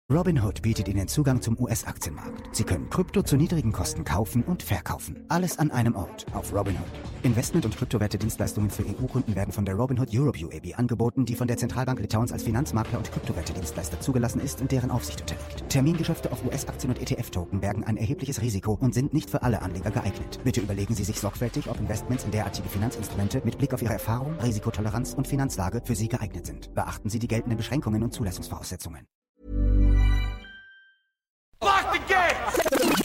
Robinhood bietet Ihnen Zugang zum US-Aktienmarkt. Sie können Krypto zu niedrigen Kosten kaufen und verkaufen. Alles an einem Ort auf Robinhood. Investment- und Kryptowerte-Dienstleistungen für EU-Kunden werden von der Robinhood Europe UAB angeboten, die von der Zentralbank Litauens als Finanzmakler und Kryptowerte-Dienstleister zugelassen ist und deren Aufsicht unterliegt. Termingeschäfte auf US-Aktien und ETF-Token bergen ein erhebliches Risiko und sind nicht für alle Anleger geeignet. Bitte überlegen Sie sich sorgfältig, ob Investments in derartige Finanzinstrumente mit Blick auf Ihre Erfahrung, Risikotoleranz und Finanzlage für Sie geeignet sind. Beachten Sie die geltenden Beschränkungen und Zulassungsvoraussetzungen. Lock the gate!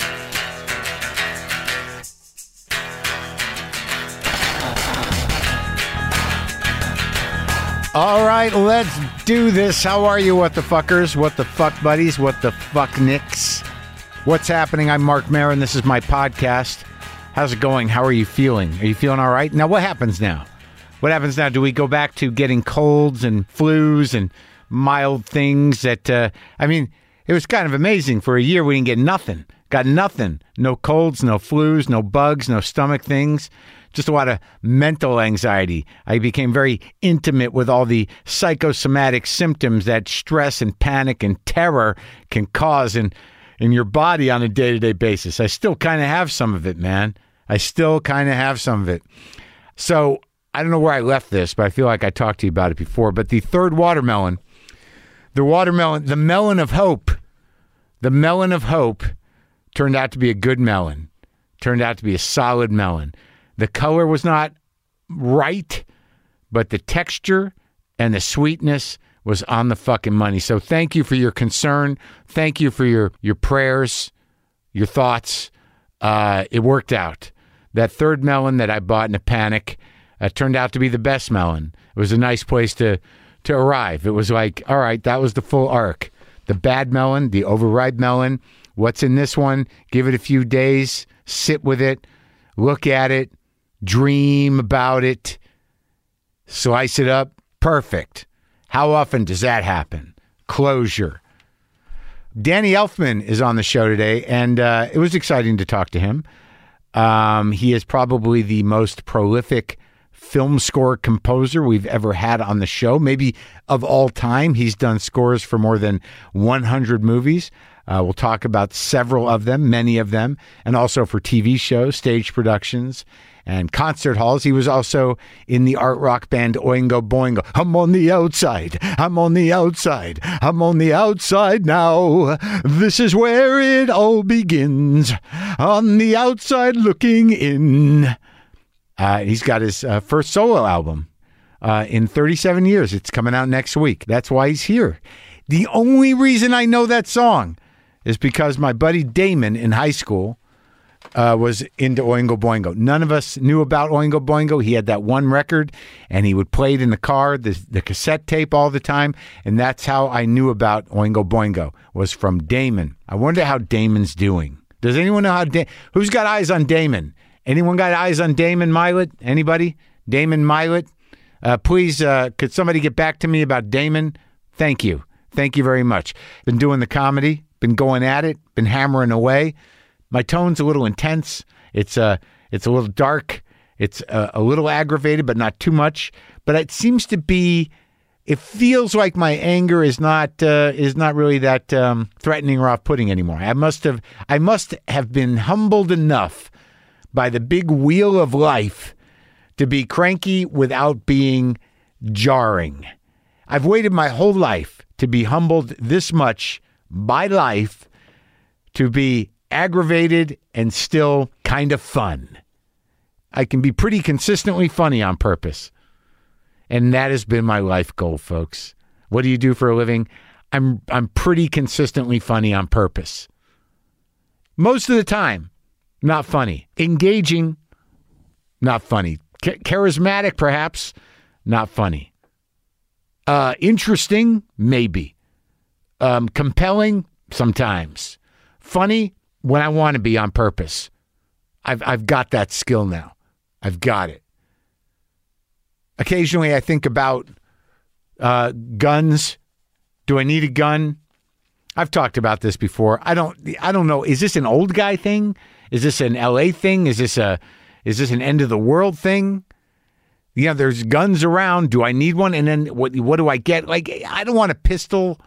All right, let's do this. How are you, what the fuckers, what the fuck buddies, what the fuck nicks? What's happening? I'm Mark Maron. This is my podcast. How's it going? How are you feeling? Are you feeling all right? Now, what happens now? What happens now? Do we go back to getting colds and flus and mild things that, it was kind of amazing. For a year, we didn't get nothing. Got nothing. No colds, no flus, no bugs, no stomach things. Just a lot of mental anxiety. I became very intimate with all the psychosomatic symptoms that stress and panic and terror can cause in your body on a day-to-day basis. I still kind of have some of it, man. I still kind of have some of it. So I don't know where I left this, but I feel like I talked to you about it before. But the third watermelon, the melon of hope, turned out to be a good melon, turned out to be a solid melon. The color was not right, but the texture and the sweetness was on the fucking money. So thank you for your concern. Thank you for your prayers, your thoughts. It worked out. That third melon that I bought in a panic turned out to be the best melon. It was a nice place to arrive. It was like, all right, that was the full arc. The bad melon, the overripe melon. What's in this one? Give it a few days. Sit with it. Look at it. Dream about it. Slice it up. Perfect. How often does that happen? Closure. Danny Elfman is on the show today, and it was exciting to talk to him. He is probably the most prolific film score composer we've ever had on the show, maybe of all time. He's done scores for more than 100 movies. We'll talk about several of them, many of them, and also for TV shows, stage productions, and concert halls. He was also in the art rock band Oingo Boingo. I'm on the outside. I'm on the outside. I'm on the outside now. This is where it all begins. On the outside looking in. He's got his first solo album in 37 years. It's coming out next week. That's why he's here. The only reason I know that song is because my buddy Damon in high school was into Oingo Boingo. None of us knew about Oingo Boingo. He had that one record, and he would play it in the car, the cassette tape all the time, and that's how I knew about Oingo Boingo, was from Damon. I wonder how Damon's doing. Does anyone know who's got eyes on Damon? Anyone got eyes on Damon Milet? Anybody? Damon Milet? Please, could somebody get back to me about Damon? Thank you. Thank you very much. Been doing the comedy, been going at it, been hammering away. My tone's a little intense. It's a little dark. It's a little aggravated, but not too much. But it seems to be. It feels like my anger is not really that threatening or off-putting anymore. I must have been humbled enough by the big wheel of life to be cranky without being jarring. I've waited my whole life to be humbled this much by life, to be aggravated and still kind of fun. I can be pretty consistently funny on purpose. And that has been my life goal, folks. What do you do for a living? I'm pretty consistently funny on purpose. Most of the time, not funny. Engaging, not funny. Charismatic, perhaps, not funny. Interesting, maybe. Compelling, sometimes. Funny, when I want to be on purpose. I've got that skill now. I've got it. Occasionally, I think about guns. Do I need a gun? I've talked about this before. I don't know. Is this an old guy thing? Is this an LA thing? Is this an end of the world thing? You know, there's guns around. Do I need one? And then what do I get? Like, I don't want a pistol.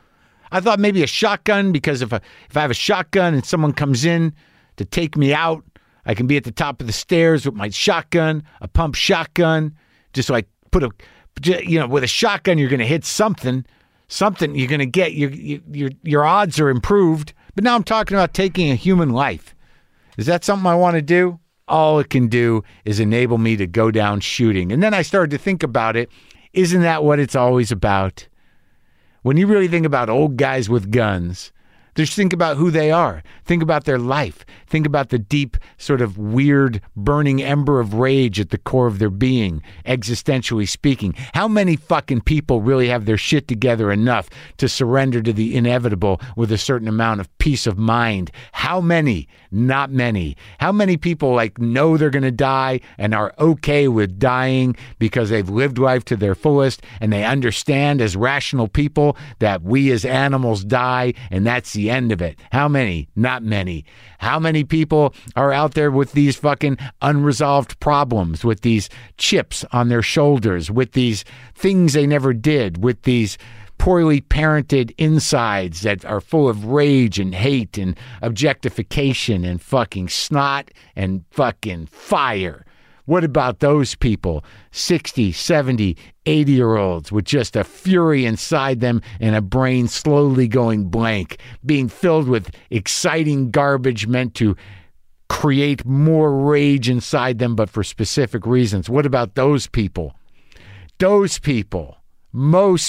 I thought maybe a shotgun, because if I have a shotgun and someone comes in to take me out, I can be at the top of the stairs with my shotgun, a pump shotgun, just so I put with a shotgun, you're going to hit something you're going to get, your odds are improved. But now I'm talking about taking a human life. Is that something I want to do? All it can do is enable me to go down shooting. And then I started to think about it. Isn't that what it's always about? When you really think about old guys with guns, just think about who they are. Think about their life. Think about the deep, sort of weird, burning ember of rage at the core of their being, existentially speaking. How many fucking people really have their shit together enough to surrender to the inevitable with a certain amount of peace of mind? How many? Not many. How many people know they're going to die and are okay with dying because they've lived life to their fullest and they understand as rational people that we as animals die and that's the end of it? How many? Not many. How many people are out there with these fucking unresolved problems, with these chips on their shoulders, with these things they never did, with these poorly parented insides that are full of rage and hate and objectification and fucking snot and fucking fire? What about those people, 60, 70, 80-year-olds with just a fury inside them and a brain slowly going blank, being filled with exciting garbage meant to create more rage inside them, but for specific reasons? What about those people? Those people, most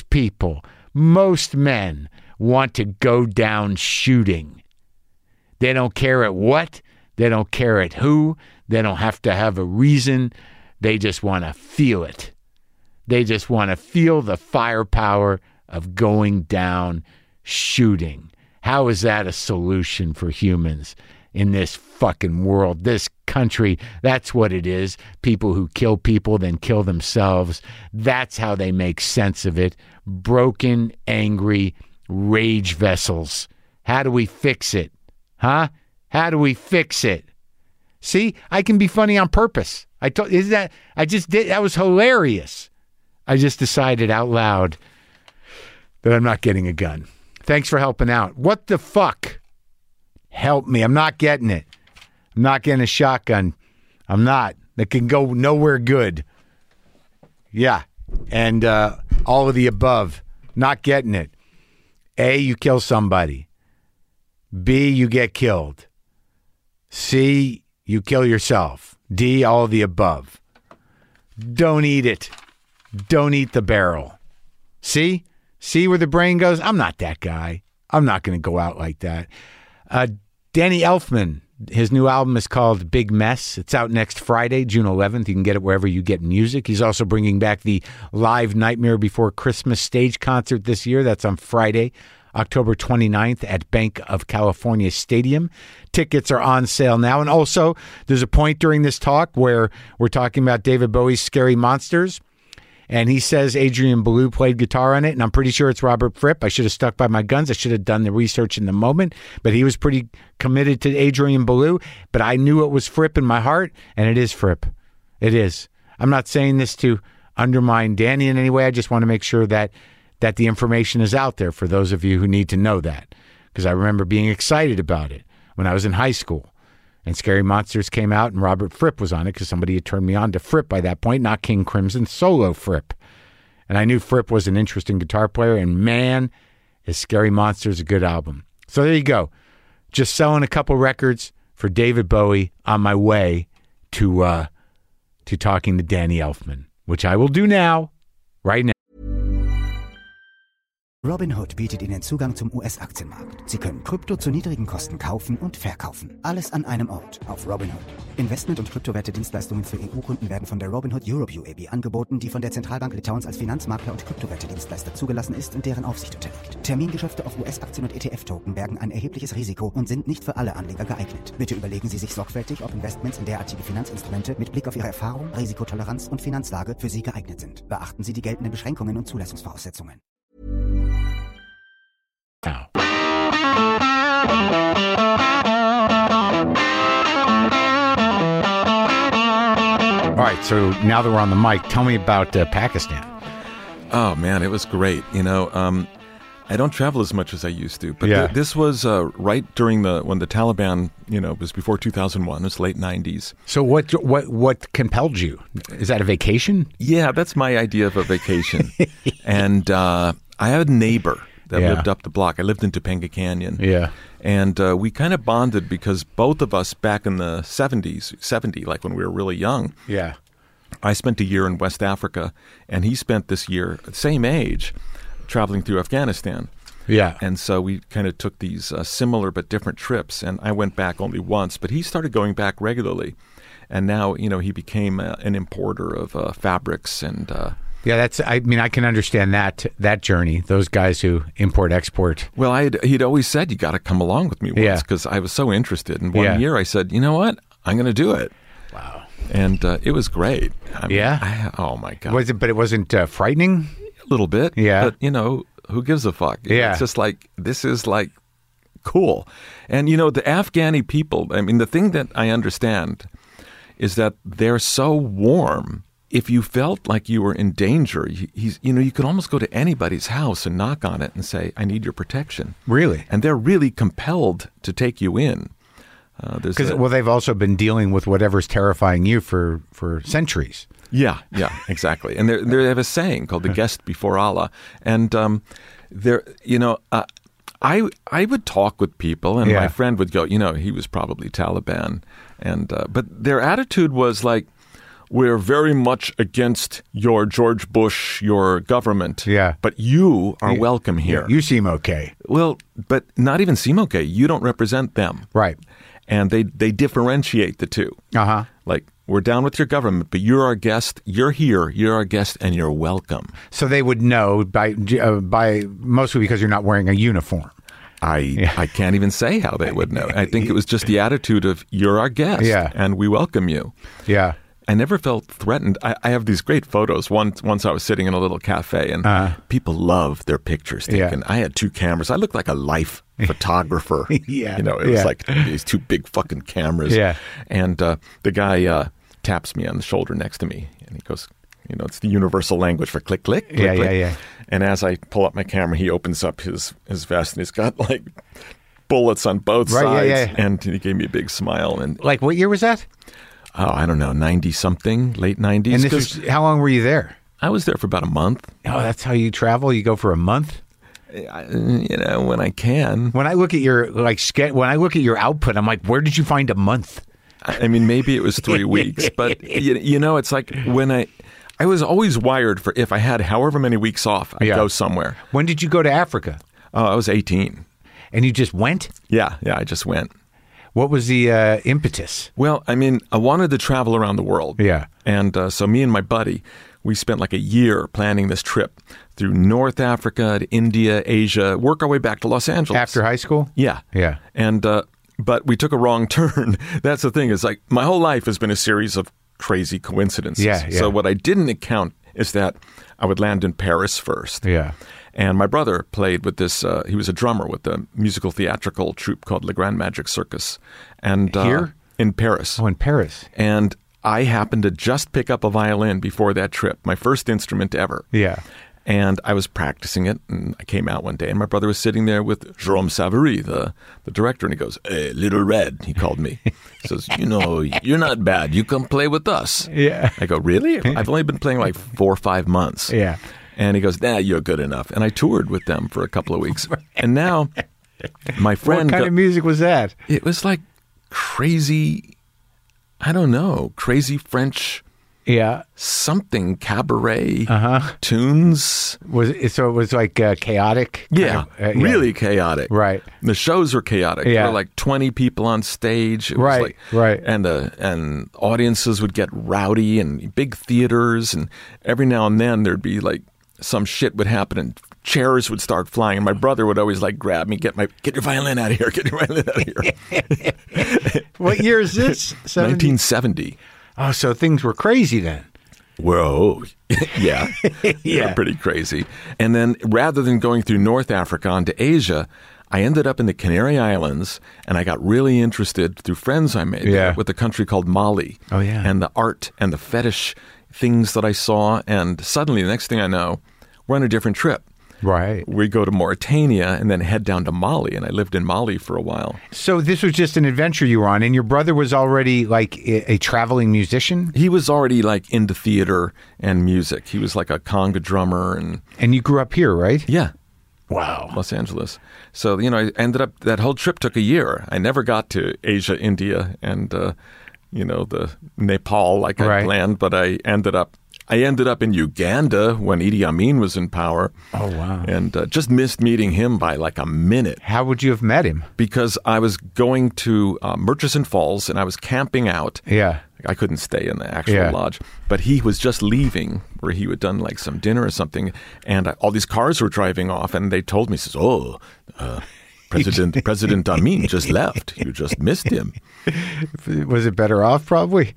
men want to go down shooting. They don't care at what. They don't care at who. They don't have to have a reason. They just want to feel it. They just want to feel the firepower of going down shooting. How is that a solution for humans in this fucking world, this country? That's what it is. People who kill people, then kill themselves. That's how they make sense of it. Broken, angry, rage vessels. How do we fix it? Huh? How do we fix it? See, I can be funny on purpose. That was hilarious. I just decided out loud that I'm not getting a gun. Thanks for helping out. What the fuck? Help me. I'm not getting it. I'm not getting a shotgun. I'm not. That can go nowhere good. Yeah. And all of the above. Not getting it. A, you kill somebody. B, you get killed. C, you kill yourself. D, all of the above. Don't eat it. Don't eat the barrel. See? See where the brain goes? I'm not that guy. I'm not going to go out like that. Danny Elfman, his new album is called Big Mess. It's out next Friday, June 11th. You can get it wherever you get music. He's also bringing back the live Nightmare Before Christmas stage concert this year. That's on Friday, October 29th at Bank of California Stadium. Tickets are on sale now. And also, there's a point during this talk where we're talking about David Bowie's Scary Monsters. And he says Adrian Belew played guitar on it, and I'm pretty sure it's Robert Fripp. I should have stuck by my guns. I should have done the research in the moment, but he was pretty committed to Adrian Belew. But I knew it was Fripp in my heart, and it is Fripp. It is. I'm not saying this to undermine Danny in any way. I just want to make sure that the information is out there for those of you who need to know that, because I remember being excited about it when I was in high school. And Scary Monsters came out, and Robert Fripp was on it because somebody had turned me on to Fripp by that point, not King Crimson, solo Fripp. And I knew Fripp was an interesting guitar player, and man, is Scary Monsters a good album. So there you go. Just selling a couple records for David Bowie on my way to talking to Danny Elfman, which I will do now, right now. Robinhood bietet Ihnen Zugang zum US-Aktienmarkt. Sie können Krypto zu niedrigen Kosten kaufen und verkaufen. Alles an einem Ort auf Robinhood. Investment- und Kryptowerte-Dienstleistungen für EU-Kunden werden von der Robinhood Europe UAB angeboten, die von der Zentralbank Litauens als Finanzmakler und Kryptowerte-Dienstleister zugelassen ist und deren Aufsicht unterliegt. Termingeschäfte auf US-Aktien und ETF-Token bergen ein erhebliches Risiko und sind nicht für alle Anleger geeignet. Bitte überlegen Sie sich sorgfältig, ob Investments in derartige Finanzinstrumente mit Blick auf Ihre Erfahrung, Risikotoleranz und Finanzlage für Sie geeignet sind. Beachten Sie die geltenden Beschränkungen und Zulassungsvoraussetzungen. Now. All right, so now that we're on the mic, tell me about Pakistan. Oh, man, it was great. You know, I don't travel as much as I used to, but Yeah. this was right during when the Taliban, it was before 2001. It was late 90s. So what compelled you? Is that a vacation? Yeah, that's my idea of a vacation. And I had a neighbor that Yeah. lived up the block. I lived in Topanga Canyon. Yeah. And we kind of bonded because both of us back in the 70, like when we were really young, Yeah. I spent a year in West Africa, and he spent this year, same age, traveling through Afghanistan. Yeah. And so we kind of took these similar but different trips, and I went back only once, but he started going back regularly. And now, he became an importer of fabrics and... Yeah, I can understand that journey. Those guys who import, export. Well, he'd always said, you got to come along with me once, because I was so interested. And one year I said, you know what? I'm going to do it. Wow. And it was great. I mean, Yeah? oh, my God. Was it? But it wasn't frightening? A little bit. Yeah. But, who gives a fuck? Yeah. It's just like, this is like cool. And, the Afghani people, I mean, the thing that I understand is that they're so warm. If you felt like you were in danger, you could almost go to anybody's house and knock on it and say, I need your protection. Really? And they're really compelled to take you in. Because they've also been dealing with whatever's terrifying you for centuries. Yeah, exactly. And they have a saying called "the guest before Allah," and I would talk with people, and my friend would go, he was probably Taliban, and but their attitude was like, we're very much against your George Bush, your government. Yeah. But you are welcome here. You seem okay. Well, but not even seem okay. You don't represent them. Right. And they differentiate the two. Uh-huh. Like, we're down with your government, but you're our guest. You're here. You're our guest, and you're welcome. So they would know by mostly because you're not wearing a uniform. I can't even say how they would know. I think it was just the attitude of, you're our guest, and we welcome you. Yeah. I never felt threatened. I have these great photos. Once I was sitting in a little cafe, and people love their pictures taken. I had 2 cameras. I looked like a life photographer. Yeah. It was like these 2 big fucking cameras. Yeah. And the guy taps me on the shoulder next to me, and he goes, it's the universal language for click, click, click, click. Yeah. And as I pull up my camera, he opens up his vest, and he's got like bullets on both sides. Yeah. And he gave me a big smile. And Like, what year was that? oh, I don't know, 90-something, late 90s. And this was, how long were you there? I was there for about a month. Oh, that's how you travel? You go for a month? When I can. When I look at your when I look at your output, I'm like, where did you find a month? I mean, maybe it was 3 weeks, but it's like when I was always wired for, if I had however many weeks off, I'd go somewhere. When did you go to Africa? Oh, I was 18. And you just went? Yeah, I just went. What was the impetus? Well, I mean, I wanted to travel around the world. Yeah. And so me and my buddy, we spent like a year planning this trip through North Africa to India, Asia, work our way back to Los Angeles. After high school? Yeah. Yeah. And but we took a wrong turn. That's the thing. Is like my whole life has been a series of crazy coincidences. Yeah. So what I didn't account is that I would land in Paris first. Yeah. And my brother played with this, he was a drummer with a musical theatrical troupe called Le Grand Magic Circus. And Here? In Paris. Oh, in Paris. And I happened to just pick up a violin before that trip, my first instrument ever. Yeah. And I was practicing it, and I came out one day, and my brother was sitting there with Jérôme Savary, the director, and he goes, "Hey, Little Red," he called me. He says, you're not bad. You come play with us. Yeah. I go, really? I've only been playing like 4 or 5 months. Yeah. And he goes, nah, you're good enough. And I toured with them for a couple of weeks. And now my friend... What kind of music was that? It was like crazy, I don't know, crazy French... Yeah. Something cabaret tunes. So it was like chaotic? Yeah, really chaotic. Right. The shows were chaotic. Yeah. There were like 20 people on stage. It was Right. And audiences would get rowdy and big theaters. And every now and then there'd be like some shit would happen and chairs would start flying. And my brother would always like grab me, get your violin out of here, get your violin out of here. What year is this? 1970. Oh, so things were crazy then. Whoa. Yeah. Yeah. They're pretty crazy. And then rather than going through North Africa onto Asia, I ended up in the Canary Islands, and I got really interested through friends I made there with a country called Mali. Oh, yeah. And the art and the fetish things that I saw. And suddenly, the next thing I know, we're on a different trip. Right. We go to Mauritania and then head down to Mali, and I lived in Mali for a while. So this was just an adventure you were on, and your brother was already like a traveling musician? He was already like into theater and music. He was like a conga drummer And you grew up here, right? yeah. Wow. Los Angeles. So, I ended up, that whole trip took a year. I never got to Asia, India, and, the Nepal like I Right. planned, but I ended up in Uganda when Idi Amin was in power. Oh, wow. And just missed meeting him by like a minute How would you have met him? because I was going to Murchison Falls and I was camping out. Yeah. I couldn't stay in the actual Yeah. lodge, but he was just leaving where he had done like some dinner or something. And all these cars were driving off and they told me, he says, President Amin just left. You just missed him. Was it better off, probably?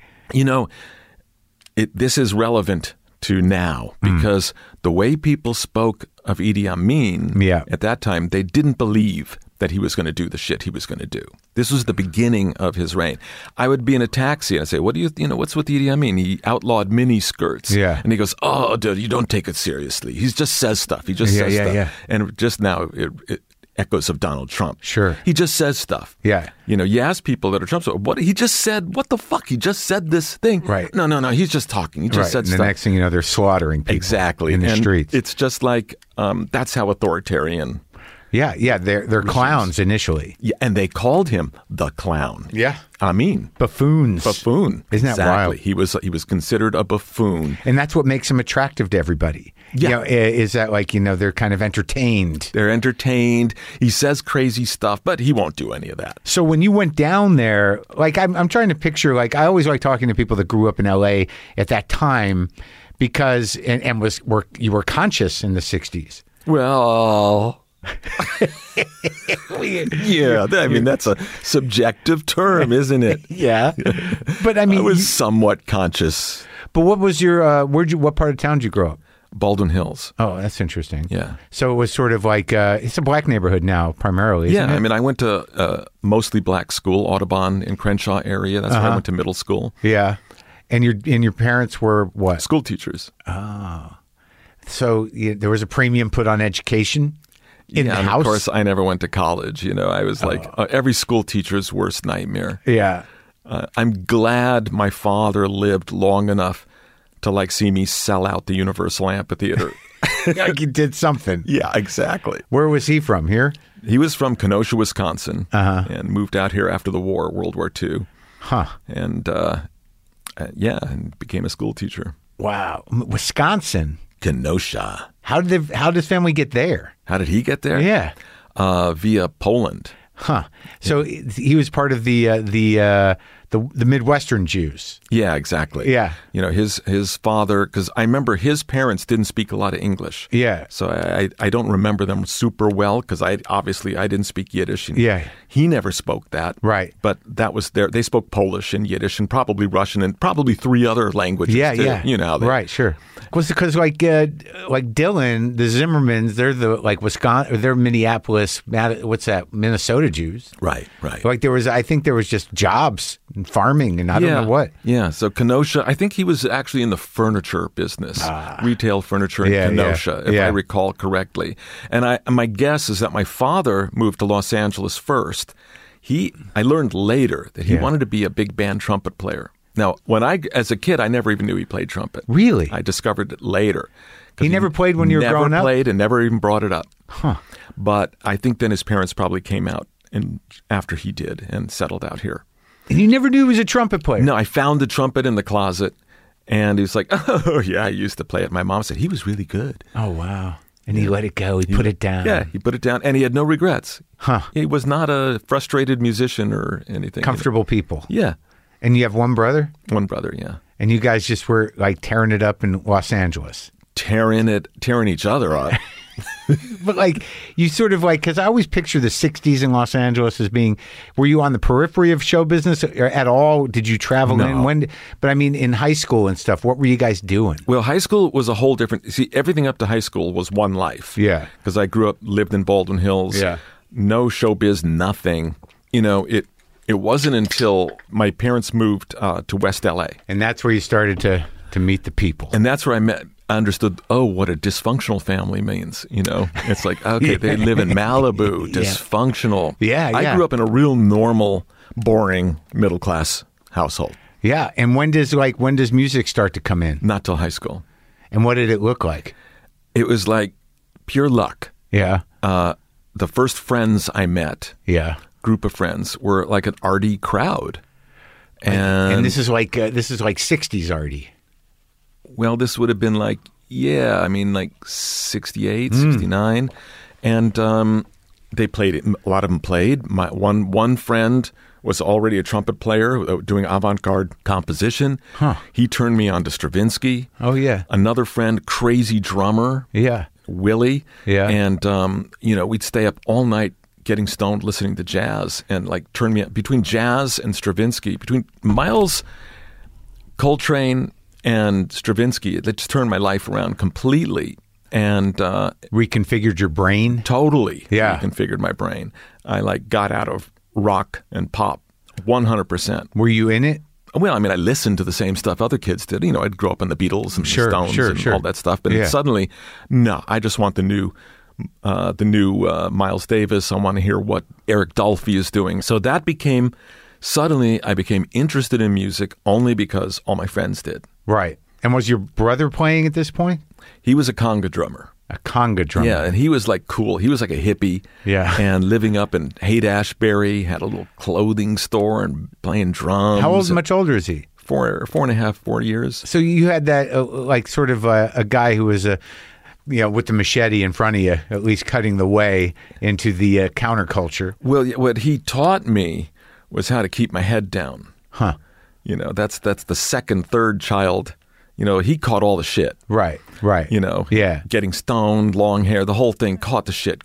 This is relevant to now because the way people spoke of Idi Amin at that time, they didn't believe that he was going to do the shit he was going to do. This was the beginning of his reign. I would be in a taxi and I'd say, what's with Idi Amin? He outlawed mini skirts. Yeah. And he goes, oh, dude, you don't take it seriously. He just says stuff. He just says stuff. Yeah. And just now it echoes of Donald Trump. Sure. He just says stuff. Yeah. You ask people that are Trump, what he just said, what the fuck? He just said this thing. Right. No, he's just talking. He just said And stuff. the next thing you know, they're slaughtering people Exactly. in the And streets. It's just like, that's how authoritarian. Yeah. They're clowns initially. Yeah, and they called him the clown. Yeah. Amin. Buffoons. Buffoon. Isn't that exactly. wild? He was considered a buffoon. And that's what makes him attractive to everybody. Yeah. Is that like, they're kind of entertained. They're entertained. He says crazy stuff, but he won't do any of that. So when you went down there, like I'm trying to picture, like I always like talking to people that grew up in LA at that time because, you were conscious in the 60s. Well... yeah, I mean that's a subjective term, isn't it? Yeah, but I mean, I was somewhat conscious. But what was your? What part of town did you grow up? Baldwin Hills. Oh, that's interesting. Yeah. So it was sort of like it's a black neighborhood now, primarily. Isn't Yeah, it? I mean, I went to mostly black school, Audubon in Crenshaw area. That's where I went to middle school. Yeah, and your parents were what? School teachers. So there was a premium put on education. In the and house? Of course, I never went to college. I was like every school teacher's worst nightmare. Yeah. I'm glad my father lived long enough to like see me sell out the Universal Amphitheater. Like he did something. Yeah, exactly. Where was he from? Here? He was from Kenosha, Wisconsin, and moved out here after the war, World War II. Huh. And and became a school teacher. Wow. Wisconsin. Kenosha. How did his family get there? How did he get there? Yeah. Via Poland. Huh. So he was part of the Midwestern Jews. Yeah, exactly. Yeah. His father, because I remember his parents didn't speak a lot of English. Yeah. So I don't remember them super well because I didn't speak Yiddish. And Yeah. He never spoke that. Right. But that was they spoke Polish and Yiddish and probably Russian and probably 3 other languages. Yeah, too. yeah. You know how they, right, sure. Because like Dylan, the Zimmermans, they're the like Wisconsin, they're Minneapolis, Minnesota Jews. Right. Like I think there was just jobs and farming and I don't know what. Yeah. So Kenosha, I think he was actually in the furniture business, retail furniture in Kenosha, if I recall correctly. And my guess is that my father moved to Los Angeles first. I learned later that he wanted to be a big band trumpet player. Now, as a kid, I never even knew he played trumpet. Really? I discovered it later. He never played when you were growing up? Never played and never even brought it up. Huh. But I think then his parents probably came out after he did and settled out here. And you never knew he was a trumpet player? No, I found the trumpet in the closet, and he was like, oh, yeah, I used to play it. My mom said, he was really good. Oh, wow. And he let it go. He put it down. Yeah, he put it down, and he had no regrets. Huh. He was not a frustrated musician or anything. Comfortable people. Yeah. And you have one brother? One brother, yeah. And you guys just were like tearing it up in Los Angeles? Tearing each other up. But like, you sort of like, because I always picture the 60s in Los Angeles as being, were you on the periphery of show business at all? Did you travel No. in? But I mean, in high school and stuff, what were you guys doing? Well, high school was a whole different, everything up to high school was one life. Yeah. Because I lived in Baldwin Hills. Yeah. No showbiz, nothing. It wasn't until my parents moved to West LA. And that's where you started to meet the people. And that's where I met I understood, what a dysfunctional family means. It's like, okay, they live in Malibu, dysfunctional. Yeah, I grew up in a real normal, boring middle class household. Yeah. And when does music start to come in? Not till high school. And what did it look like? It was like pure luck. Yeah. The first friends I met, group of friends, were like an arty crowd. And this is like 60s arty. Well, this would have been like 68, 69. And they played it. A lot of them played. My one friend was already a trumpet player doing avant-garde composition. Huh. He turned me on to Stravinsky. Oh, yeah. Another friend, crazy drummer. Yeah. Willie. Yeah. And, we'd stay up all night getting stoned, listening to jazz, and like turned me between jazz and Stravinsky, between Miles, Coltrane, and Stravinsky. It just turned my life around completely. And reconfigured your brain? Totally. Yeah. Reconfigured my brain. I got out of rock and pop 100%. Were you in it? Well, I listened to the same stuff other kids did. I'd grow up on the Beatles and the Stones and all that stuff. But suddenly, no, I just want the new Miles Davis. I want to hear what Eric Dolphy is doing. So that suddenly I became interested in music only because all my friends did. Right. And was your brother playing at this point? He was a conga drummer. A conga drummer. Yeah, and he was like cool. He was like a hippie. Yeah. And living up in Haight-Ashbury, had a little clothing store and playing drums. How much older is he? 4 years. So you had that sort of a guy who was with the machete in front of you, at least cutting the way into the counterculture. Well, what he taught me was how to keep my head down. Huh. That's the second, third child. He caught all the shit. Right. Yeah. Getting stoned, long hair, the whole thing, caught the shit.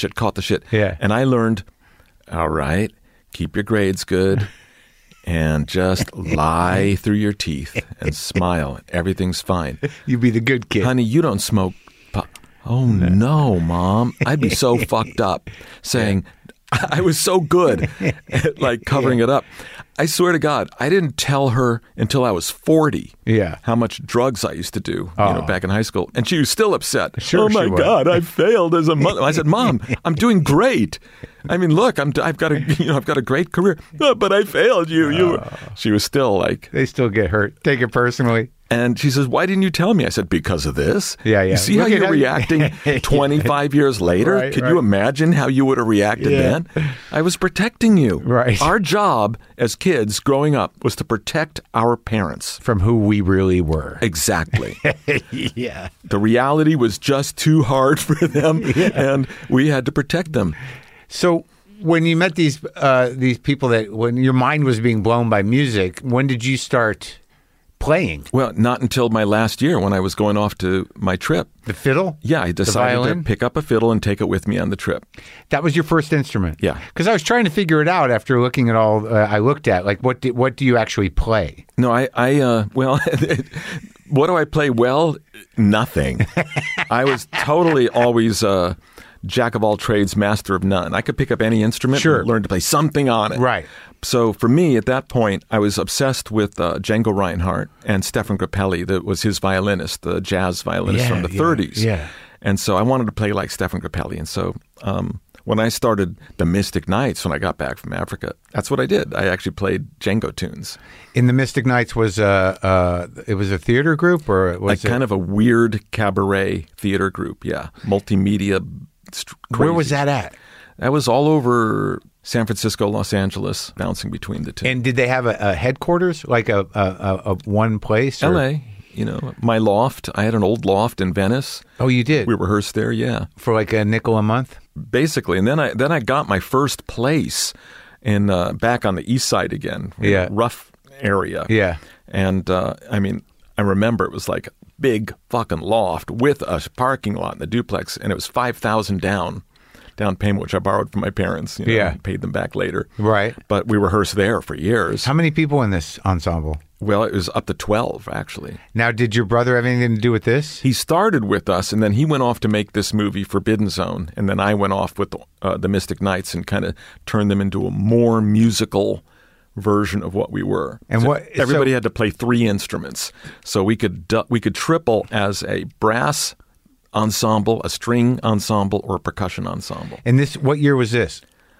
Yeah. And I learned, all right, keep your grades good and just lie through your teeth and smile. Everything's fine. You be the good kid. Honey, you don't smoke pot. Oh, no, Mom. I'd be so fucked up saying, I was so good at covering it up. I swear to God, I didn't tell her until I was 40 how much drugs I used to do back in high school. And she was still upset. Sure, oh, my God, I failed as a mother. I said, Mom, I'm doing great. Look, I've got a great career. Oh, but I failed you. She was still like... They still get hurt. Take it personally. And she says, why didn't you tell me? I said, because of this. Yeah. You see how you're reacting 25 years later? Right, Could you imagine how you would have reacted then? I was protecting you. Right. Our job as kids growing up was to protect our parents. From who we really were. Exactly. Yeah. The reality was just too hard for them, and we had to protect them. So... when you met these people when your mind was being blown by music, when did you start playing? Well, not until my last year when I was going off to my trip. The fiddle? Yeah, I decided to pick up a fiddle and take it with me on the trip. That was your first instrument? Yeah. Because I was trying to figure it out after looking at all I looked at. Like, what do you actually play? No, well, what do I play? Well, nothing. I was totally always... jack of all trades, master of none. I could pick up any instrument and learn to play something on it. Right. So for me, at that point, I was obsessed with Django Reinhardt and Stefan Grappelli, that was his violinist, the jazz violinist from the 30s. Yeah. And so I wanted to play like Stefan Grappelli. And so when I started the Mystic Knights, when I got back from Africa, that's what I did. I actually played Django tunes. In the Mystic Knights was it was a theater group, or was it kind of a weird cabaret theater group? Yeah, multimedia. Crazy. Where was that at? That was all over San Francisco, Los Angeles, bouncing between the two. And did they have a headquarters, like a one place? Or? L.A., my loft. I had an old loft in Venice. Oh, you did? We rehearsed there, yeah. For like a nickel a month? Basically. And then I got my first place in back on the east side again. Rough area. Yeah. And, I remember it was like big fucking loft with a parking lot in the duplex, and it was $5,000 down payment, which I borrowed from my parents. Paid them back later. Right. But we rehearsed there for years. How many people in this ensemble? Well, it was up to 12, actually. Now, did your brother have anything to do with this? He started with us, and then he went off to make this movie, Forbidden Zone, and then I went off with the Mystic Knights and kind of turned them into a more musical version of what we were. And So what- everybody so- had to play 3 instruments, so we could triple as a brass ensemble, a string ensemble, or a percussion ensemble. And what year was this?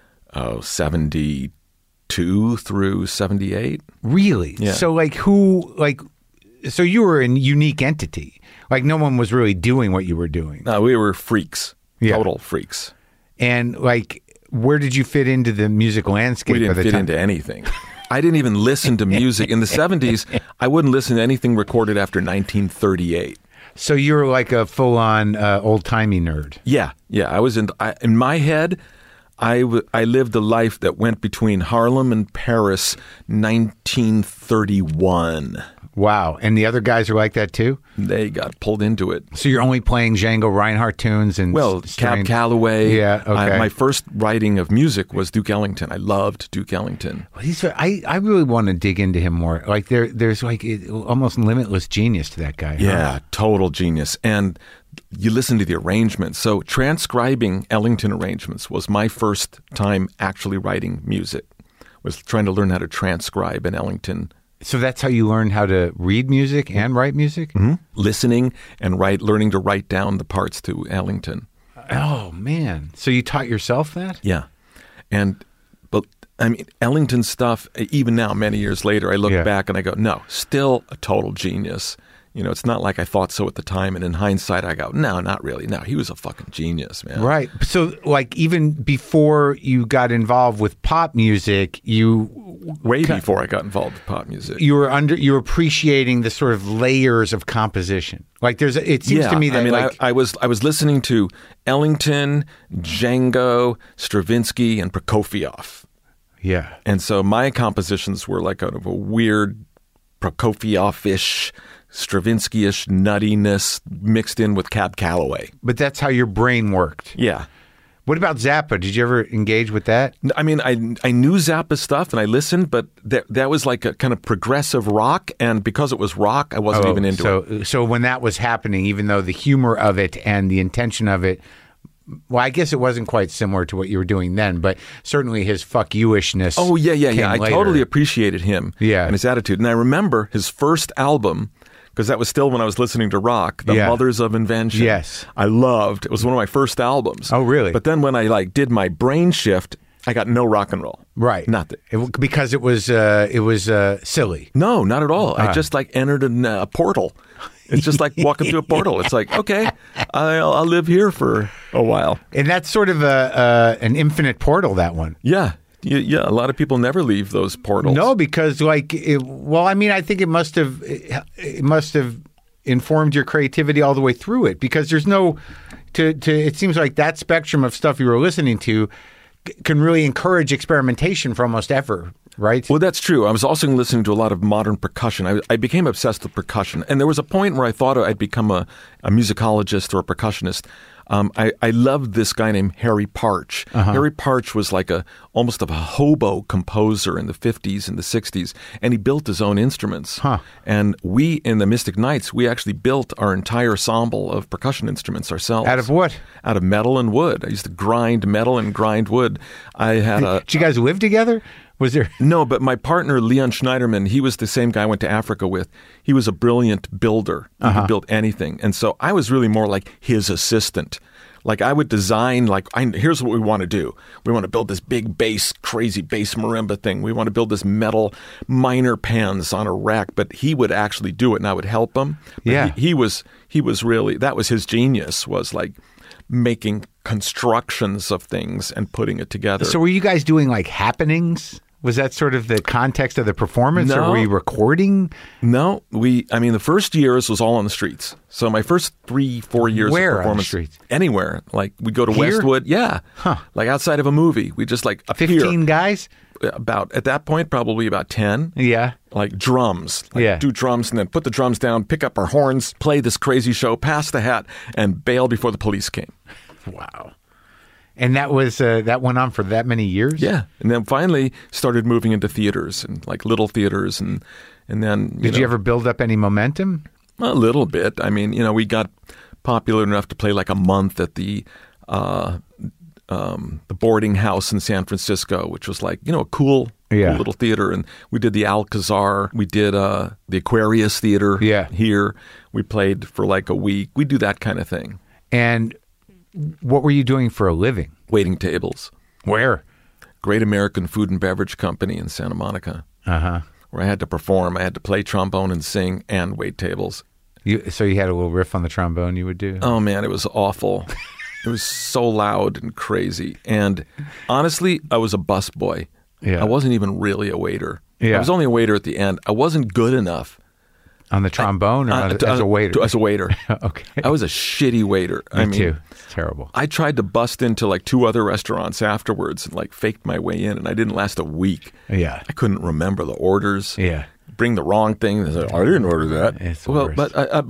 72 through 78. Really? Yeah. So so you were a unique entity. Like no one was really doing what you were doing. No, we were freaks, Yeah. total freaks. And like, where did you fit into the music landscape? We didn't by the fit time? into anything. I didn't even listen to music. In the 70s, I wouldn't listen to anything recorded after 1938. So you were like a full-on old-timey nerd. Yeah. I was in my head, I lived a life that went between Harlem and Paris, 1931. Wow. And the other guys are like that too? They got pulled into it. So you're only playing Django Reinhardt tunes and Well, Cab Calloway. Yeah, okay. My first writing of music was Duke Ellington. I loved Duke Ellington. I really want to dig into him more. Like there's like almost limitless genius to that guy. Yeah, total genius. And you listen to the arrangements. So transcribing Ellington arrangements was my first time actually writing music. Was trying to learn how to transcribe an Ellington. So that's how you learn how to read music and write music? Mm-hmm. Listening and learning to write down the parts to Ellington. Oh, man. So you taught yourself that? Yeah. But I mean, Ellington stuff, even now, many years later, I look back and I go, no, still a total genius. You know, it's not like I thought so at the time. And in hindsight, I go, no, not really. No, he was a fucking genius, man. Right. So, like, even before you got involved with pop music, Way before I got involved with pop music. you were appreciating the sort of layers of composition. Like, it seems to me that, I mean, like, I was listening to Ellington, Django, Stravinsky, and Prokofiev. yeah. And so my compositions were like kind of a weird Prokofiev-ish, Stravinsky-ish nuttiness mixed in with Cab Calloway. But that's how your brain worked. Yeah. What about Zappa? Did you ever engage with that? I mean, I knew Zappa stuff and I listened, but that was like a kind of progressive rock. And because it was rock, I wasn't even into it. So when that was happening, even though the humor of it and the intention of it, well, I guess it wasn't quite similar to what you were doing then, but certainly his fuck you-ishness. Oh, yeah. came I later. totally appreciated him Yeah. and his attitude. And I remember his first album, because that was still when I was listening to rock, The Yeah. Mothers of Invention. Yes. I loved. It was one of my first albums. Oh, really? But then when I did my brain shift, I got no rock and roll. Right. Nothing. Because it was silly. No, not at all. I just entered a portal. It's just like walking through a portal. It's like, okay, I'll live here for a while. And that's sort of an infinite portal, that one. Yeah. Yeah, a lot of people never leave those portals. No, because I think it must have informed your creativity all the way through it, because there's no it seems like that spectrum of stuff you were listening to can really encourage experimentation for almost ever, right? Well, that's true. I was also listening to a lot of modern percussion. I became obsessed with percussion. And there was a point where I thought I'd become a musicologist or a percussionist. I loved this guy named Harry Partch. Harry Partch was like almost of a hobo composer in the 50s and the 60s, and he built his own instruments. And we, in the Mystic Knights, we actually built our entire ensemble of percussion instruments ourselves. Out of what? Out of metal and wood. I used to grind metal and grind wood. I had Did you guys live together? Was there? No, but my partner, Leon Schneiderman, he was the same guy I went to Africa with. He was a brilliant builder. He could build anything. And so I was really more like his assistant. Like I would design, here's what we want to do. We want to build this big bass, crazy bass marimba thing. We want to build this metal minor pans on a rack, but he would actually do it and I would help him. But Yeah. He was really, that was his genius, was like making constructions of things and putting it together. So were you guys doing like happenings? Was that sort of the context of the performance, or No. were you recording? No, the first years was all on the streets. So my first 3-4 years Where on of the performance, streets? anywhere. Like we'd go to Here? Westwood, yeah, like outside of a movie. We just like appear. 15 guys? About at that point, probably about 10. Yeah. Like drums, Yeah. do drums and then put the drums down, pick up our horns, play this crazy show, pass the hat, and bail before the police came. Wow. And that was that went on for that many years? Yeah, and then finally started moving into theaters and like little theaters, and then Did you ever build up any momentum? A little bit. I mean, we got popular enough to play like a month at the the Boarding House in San Francisco, which was like, a cool little theater. And we did the Alcazar. We did the Aquarius Theater here. We played for like a week. We do that kind of thing. And what were you doing for a living? Waiting tables. Where? Great American Food and Beverage Company in Santa Monica. Uh-huh. Where I had to perform. I had to play trombone and sing and wait tables. So you had a little riff on the trombone you would do? Oh, man, it was awful. It was so loud and crazy. And honestly, I was a busboy. Yeah. I wasn't even really a waiter. Yeah. I was only a waiter at the end. I wasn't good enough. On the trombone or as a waiter? As a waiter. Okay. I was a shitty waiter. Me too. It's terrible. I tried to bust into like 2 other restaurants afterwards and like faked my way in, and I didn't last a week. Yeah. I couldn't remember the orders. Yeah. Bring the wrong thing. I didn't order that. It's the well, worst. but help.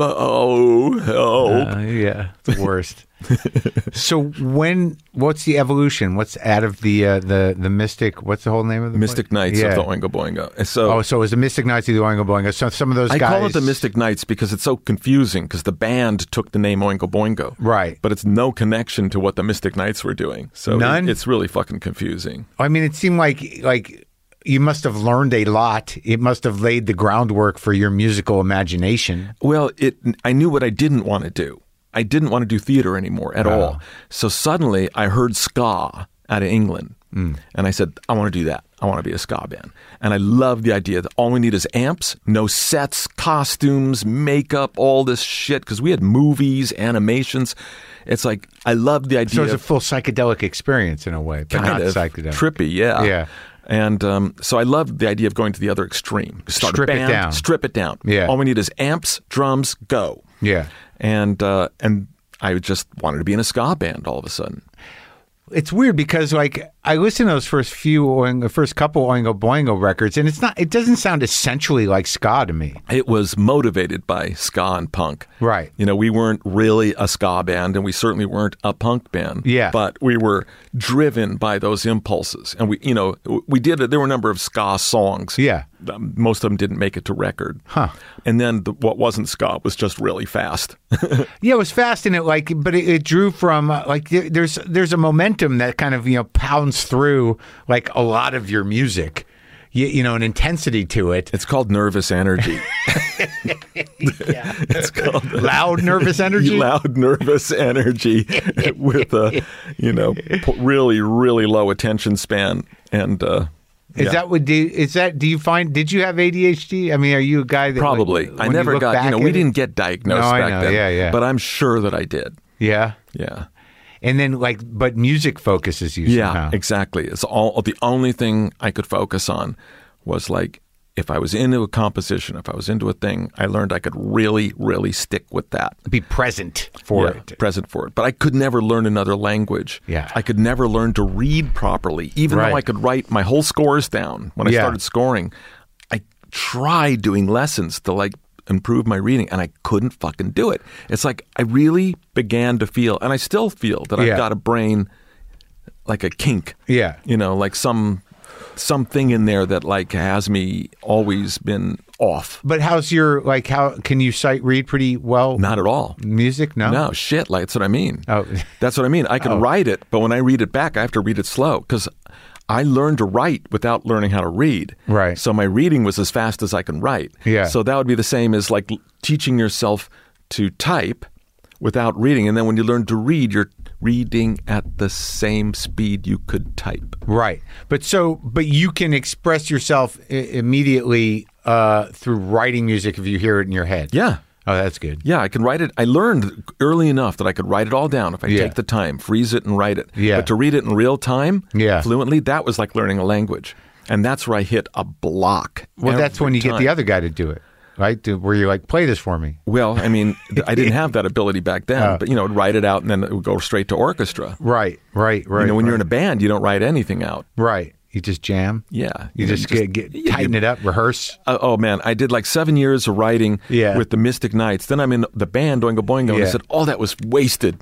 Yeah, it's the worst. So what's the evolution? What's out of the Mystic? What's the whole name of the Mystic Knights of the Oingo Boingo. So it was the Mystic Knights of the Oingo Boingo. So some of those guys. I call it the Mystic Knights because it's so confusing because the band took the name Oingo Boingo. Right. But it's no connection to what the Mystic Knights were doing. So none? It's really fucking confusing. I mean, it seemed like you must have learned a lot. It must have laid the groundwork for your musical imagination. Well, I knew what I didn't want to do. I didn't want to do theater anymore at all. So suddenly I heard ska out of England. And I said, I want to do that. I want to be a ska band. And I love the idea that all we need is amps, no sets, costumes, makeup, all this shit. Because we had movies, animations. It's like, I love the idea. So it's a full psychedelic experience in a way, but not psychedelic. Trippy, yeah. Yeah. And so I loved the idea of going to the other extreme. Start a band, it down. Strip it down. Yeah. All we need is amps, drums, go. Yeah. And I just wanted to be in a ska band all of a sudden. It's weird because like I listened to those first couple Oingo Boingo records, and it doesn't sound essentially like ska to me. It was motivated by ska and punk. Right. We weren't really a ska band, and we certainly weren't a punk band. Yeah. But we were driven by those impulses, and we did it. There were a number of ska songs. Yeah. Most of them didn't make it to record. Huh. And then what wasn't ska was just really fast. Yeah, it was fast, and but it drew from there's a momentum that kind of pounds through like a lot of your music. An intensity to it. It's called nervous energy. It's called loud nervous energy. Loud nervous energy with a really really low attention span and. Is that what do you find? Did you have ADHD? I mean, are you a guy that probably? I never got. We didn't get diagnosed back then. Yeah. But I'm sure that I did. Yeah. Yeah. And then but music focuses you. Yeah, exactly. It's the only thing I could focus on was like if I was into a composition, if I was into a thing, I learned I could really, really stick with that. Be present for it. Present for it. But I could never learn another language. Yeah. I could never learn to read properly, even though I could write my whole scores down when I started scoring. I tried doing lessons to like improve my reading, and I couldn't fucking do it. It's like I really began to feel, and I still feel that I've got a brain like a kink. Yeah. Like something in there that like has me always been off. But how can you sight read pretty well? Not at all. Music? No shit. Like that's what I mean. Oh, that's what I mean. I can write it, but when I read it back, I have to read it slow because I learned to write without learning how to read. Right. So my reading was as fast as I can write. Yeah. So that would be the same as like teaching yourself to type without reading, and then when you learn to read, you're reading at the same speed you could type. Right. But you can express yourself immediately through writing music if you hear it in your head. Yeah. Oh, that's good. Yeah, I can write it. I learned early enough that I could write it all down if I take the time, freeze it and write it. Yeah. But to read it in real time, fluently, that was like learning a language. And that's where I hit a block. Well, that's when you get the other guy to do it. Right? Where you're like, play this for me. Well, I mean, I didn't have that ability back then, but, write it out and then it would go straight to orchestra. Right. When you're in a band, you don't write anything out. Right. You just jam? Yeah. You just tighten it up, rehearse? Oh, man. I did like 7 years of writing with the Mystic Knights. Then I'm in the band, Oingo Boingo, and I said, that was wasted.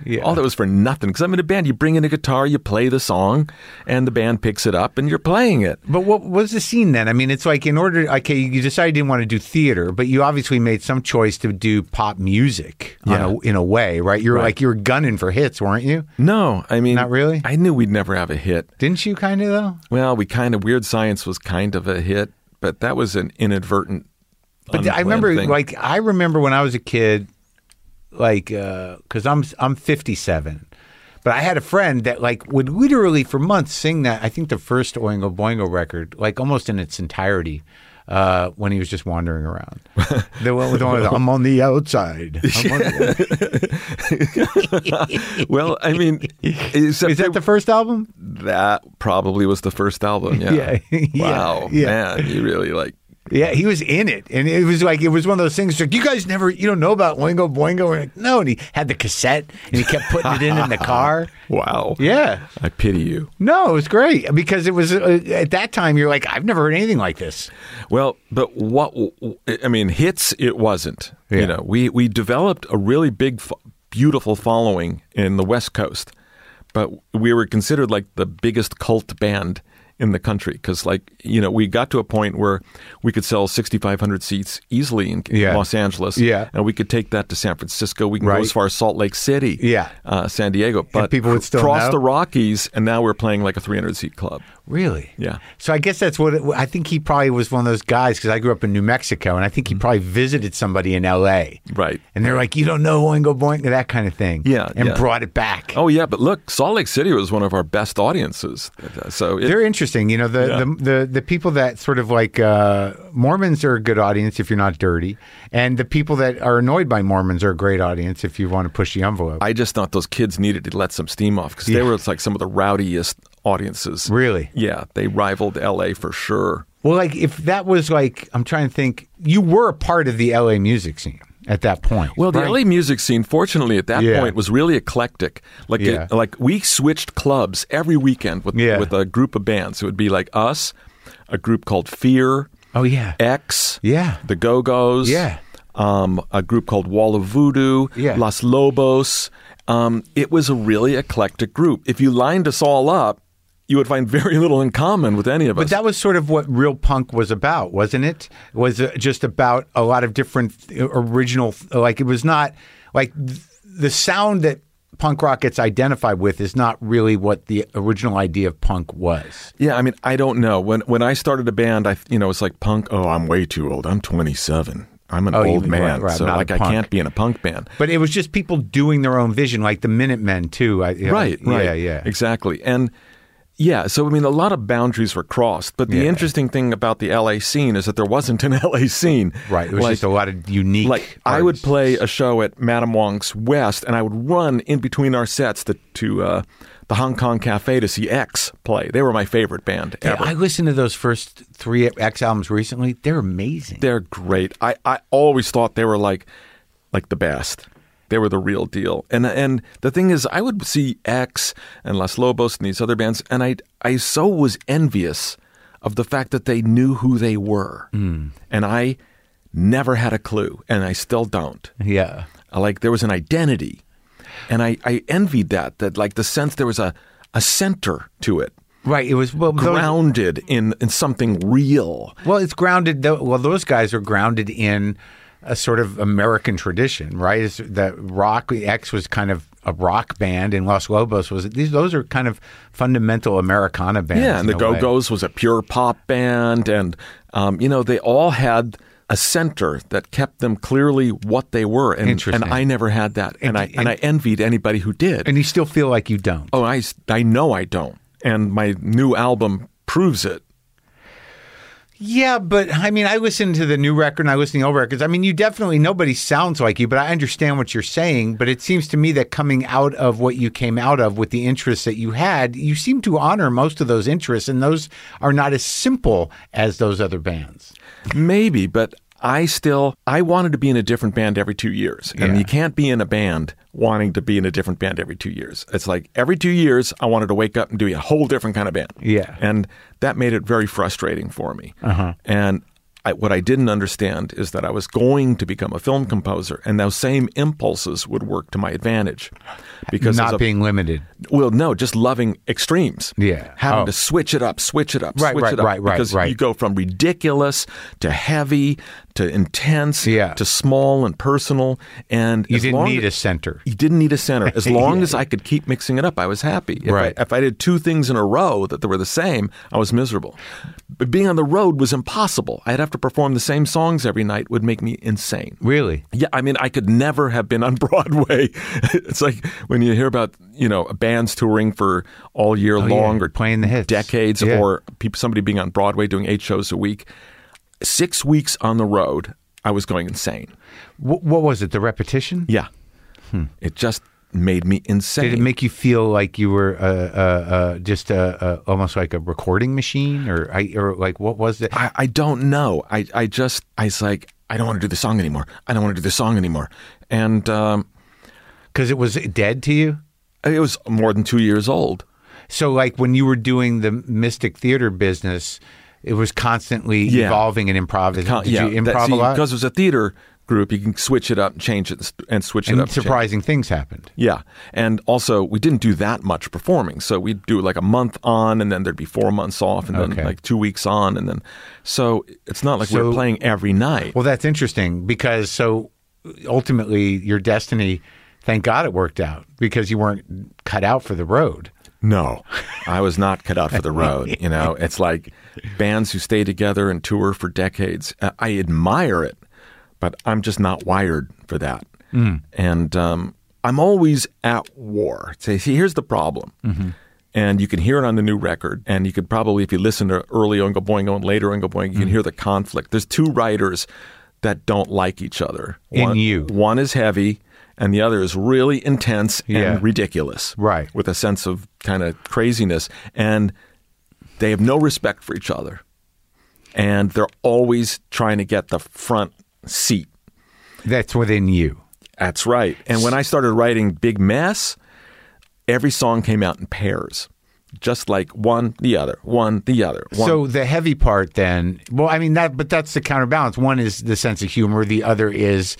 Yeah. All that was for nothing. Because I'm in a band. You bring in a guitar, you play the song, and the band picks it up, and you're playing it. But what was the scene then? I mean, it's like you decided you didn't want to do theater, but you obviously made some choice to do pop music in a way, right? You're like you were gunning for hits, weren't you? No, I mean, not really. I knew we'd never have a hit. Didn't you kind of though? Well, Weird Science was kind of a hit, but that was an inadvertent. But I remember, thing. When I was a kid, because I'm 57, but I had a friend that would literally for months sing that. I think the first Oingo Boingo record, almost in its entirety, when he was just wandering around. The one with I'm on the outside. Well, I mean, is that the first album? That probably was the first album. Yeah. Wow, man, you really Yeah, he was in it, and it was one of those things. Like, you guys you don't know about Oingo Boingo? We're like, no, and he had the cassette, and he kept putting it in the car. Wow. Yeah. I pity you. No, it was great because it was at that time you're like, I've never heard anything like this. Well, but hits it wasn't. Yeah. We developed a really big, beautiful following in the West Coast, but we were considered the biggest cult band in the country because, we got to a point where we could sell 6,500 seats easily in Los Angeles. Yeah. And we could take that to San Francisco. We can go as far as Salt Lake City. Yeah. San Diego. But and people would still cross know? the Rockies, and now we're playing a 300-seat club. Really? Yeah. So I guess that's I think he probably was one of those guys because I grew up in New Mexico, and I think he probably visited somebody in L.A. Right. And they're like, you don't know Oingo Boingo, that kind of thing. Yeah. And brought it back. Oh, yeah. But look, Salt Lake City was one of our best audiences. So they're interesting. The people that sort of Mormons are a good audience if you're not dirty. And the people that are annoyed by Mormons are a great audience if you want to push the envelope. I just thought those kids needed to let some steam off because they were some of the rowdiest audiences. Really? Yeah, they rivaled LA for sure. Well, if that was I'm trying to think, you were a part of the LA music scene at that point. Well, the right? LA music scene, fortunately, at that point was really eclectic. We switched clubs every weekend with a group of bands. It would be us, a group called Fear. Oh, yeah. X. Yeah. The Go-Go's. Yeah. A group called Wall of Voodoo. Yeah. Los Lobos. It was a really eclectic group. If you lined us all up, you would find very little in common with any of us. But that was sort of what real punk was about, wasn't it? Was it just about a lot of different original, it was not the sound that punk rock gets identified with is not really what the original idea of punk was. Yeah, I don't know. When I started a band, it's like punk. Oh, I'm way too old. I'm 27. I'm an old man, right, so I can't be in a punk band. But it was just people doing their own vision, like the Minutemen too. Right. Yeah, exactly. And yeah, so a lot of boundaries were crossed. But the interesting thing about the LA scene is that there wasn't an LA scene. Right. It was just a lot of unique. I would play a show at Madame Wong's West, and I would run in between our sets to the Hong Kong Cafe to see X play. They were my favorite band ever. I listened to those first 3 X albums recently. They're amazing. They're great. I always thought they were like the best. They were the real deal. And the thing is, I would see X and Los Lobos and these other bands, and I so was envious of the fact that they knew who they were. And I never had a clue, and I still don't. Yeah. There was an identity. And I envied that the sense there was a center to it. Right. It was grounded in something real. Well, it's grounded. Those guys are grounded in a sort of American tradition, right? That rock, X was kind of a rock band, and Los Lobos was those are kind of fundamental Americana bands. Yeah, and the Go-Go's was a pure pop band, and they all had a center that kept them clearly what they were, and I never had that, and I envied anybody who did. And you still feel like you don't. Oh, I know I don't, and my new album proves it. Yeah, but I listen to the new record and I listen to the old records. Nobody sounds like you, but I understand what you're saying. But it seems to me that coming out of what you came out of with the interests that you had, you seem to honor most of those interests, and those are not as simple as those other bands. Maybe, but I wanted to be in a different band every 2 years. And you can't be in a band wanting to be in a different band every 2 years. It's like every 2 years, I wanted to wake up and do a whole different kind of band. Yeah. And that made it very frustrating for me. Uh-huh. And what I didn't understand is that I was going to become a film composer, and those same impulses would work to my advantage. Because Not being limited. Well, no, just loving extremes. Yeah. Having to switch it up, switch it up, Right, switch right, it up. right, right, because right. you go from ridiculous to heavy to intense to small and personal. And You didn't need a center. You didn't need a center. As long as I could keep mixing it up, I was happy. If I did two things in a row that were the same, I was miserable. But being on the road was impossible. I'd have to perform the same songs every night would make me insane. Really? Yeah, I mean, I could never have been on Broadway. It's like when you hear about, bands touring for all year long or playing the hits. decades or somebody being on Broadway doing 8 shows a week. 6 weeks on the road, I was going insane. What was it, the repetition? Yeah. It just made me insane. Did it make you feel like you were just almost like a recording machine, or like what was it? I don't know. I was like, I don't want to do the song anymore. I don't want to do the song anymore. And because it was dead to you? It was more than 2 years old. So like when you were doing the Mystic Theater business, it was constantly evolving and improvising. Did you improv a lot? Because it was a theater group, you can switch it up and change it and switch it up. And surprising things happened. Yeah. And also, we didn't do that much performing. So we'd do like a month on, and then there'd be 4 months off, and then like 2 weeks on. And then, so it's not like we're playing every night. Well, that's interesting because so ultimately your destiny, thank God it worked out because you weren't cut out for the road. No, I was not cut out for the road. It's like bands who stay together and tour for decades. I admire it, but I'm just not wired for that. And I'm always at war. See, here's the problem. And you can hear it on the new record. And you could probably, if you listen to early Oingo Boingo and later Oingo Boingo, you can hear the conflict. There's two writers that don't like each other. One is heavy, and the other is really intense and ridiculous. Right. With a sense of kind of craziness. And they have no respect for each other. And they're always trying to get the front seat. That's within you. That's right. And when I started writing Big Mess, every song came out in pairs. Just like one, the other, one, the other. One. So the heavy part then, well, I mean, but that's the counterbalance. One is the sense of humor. The other is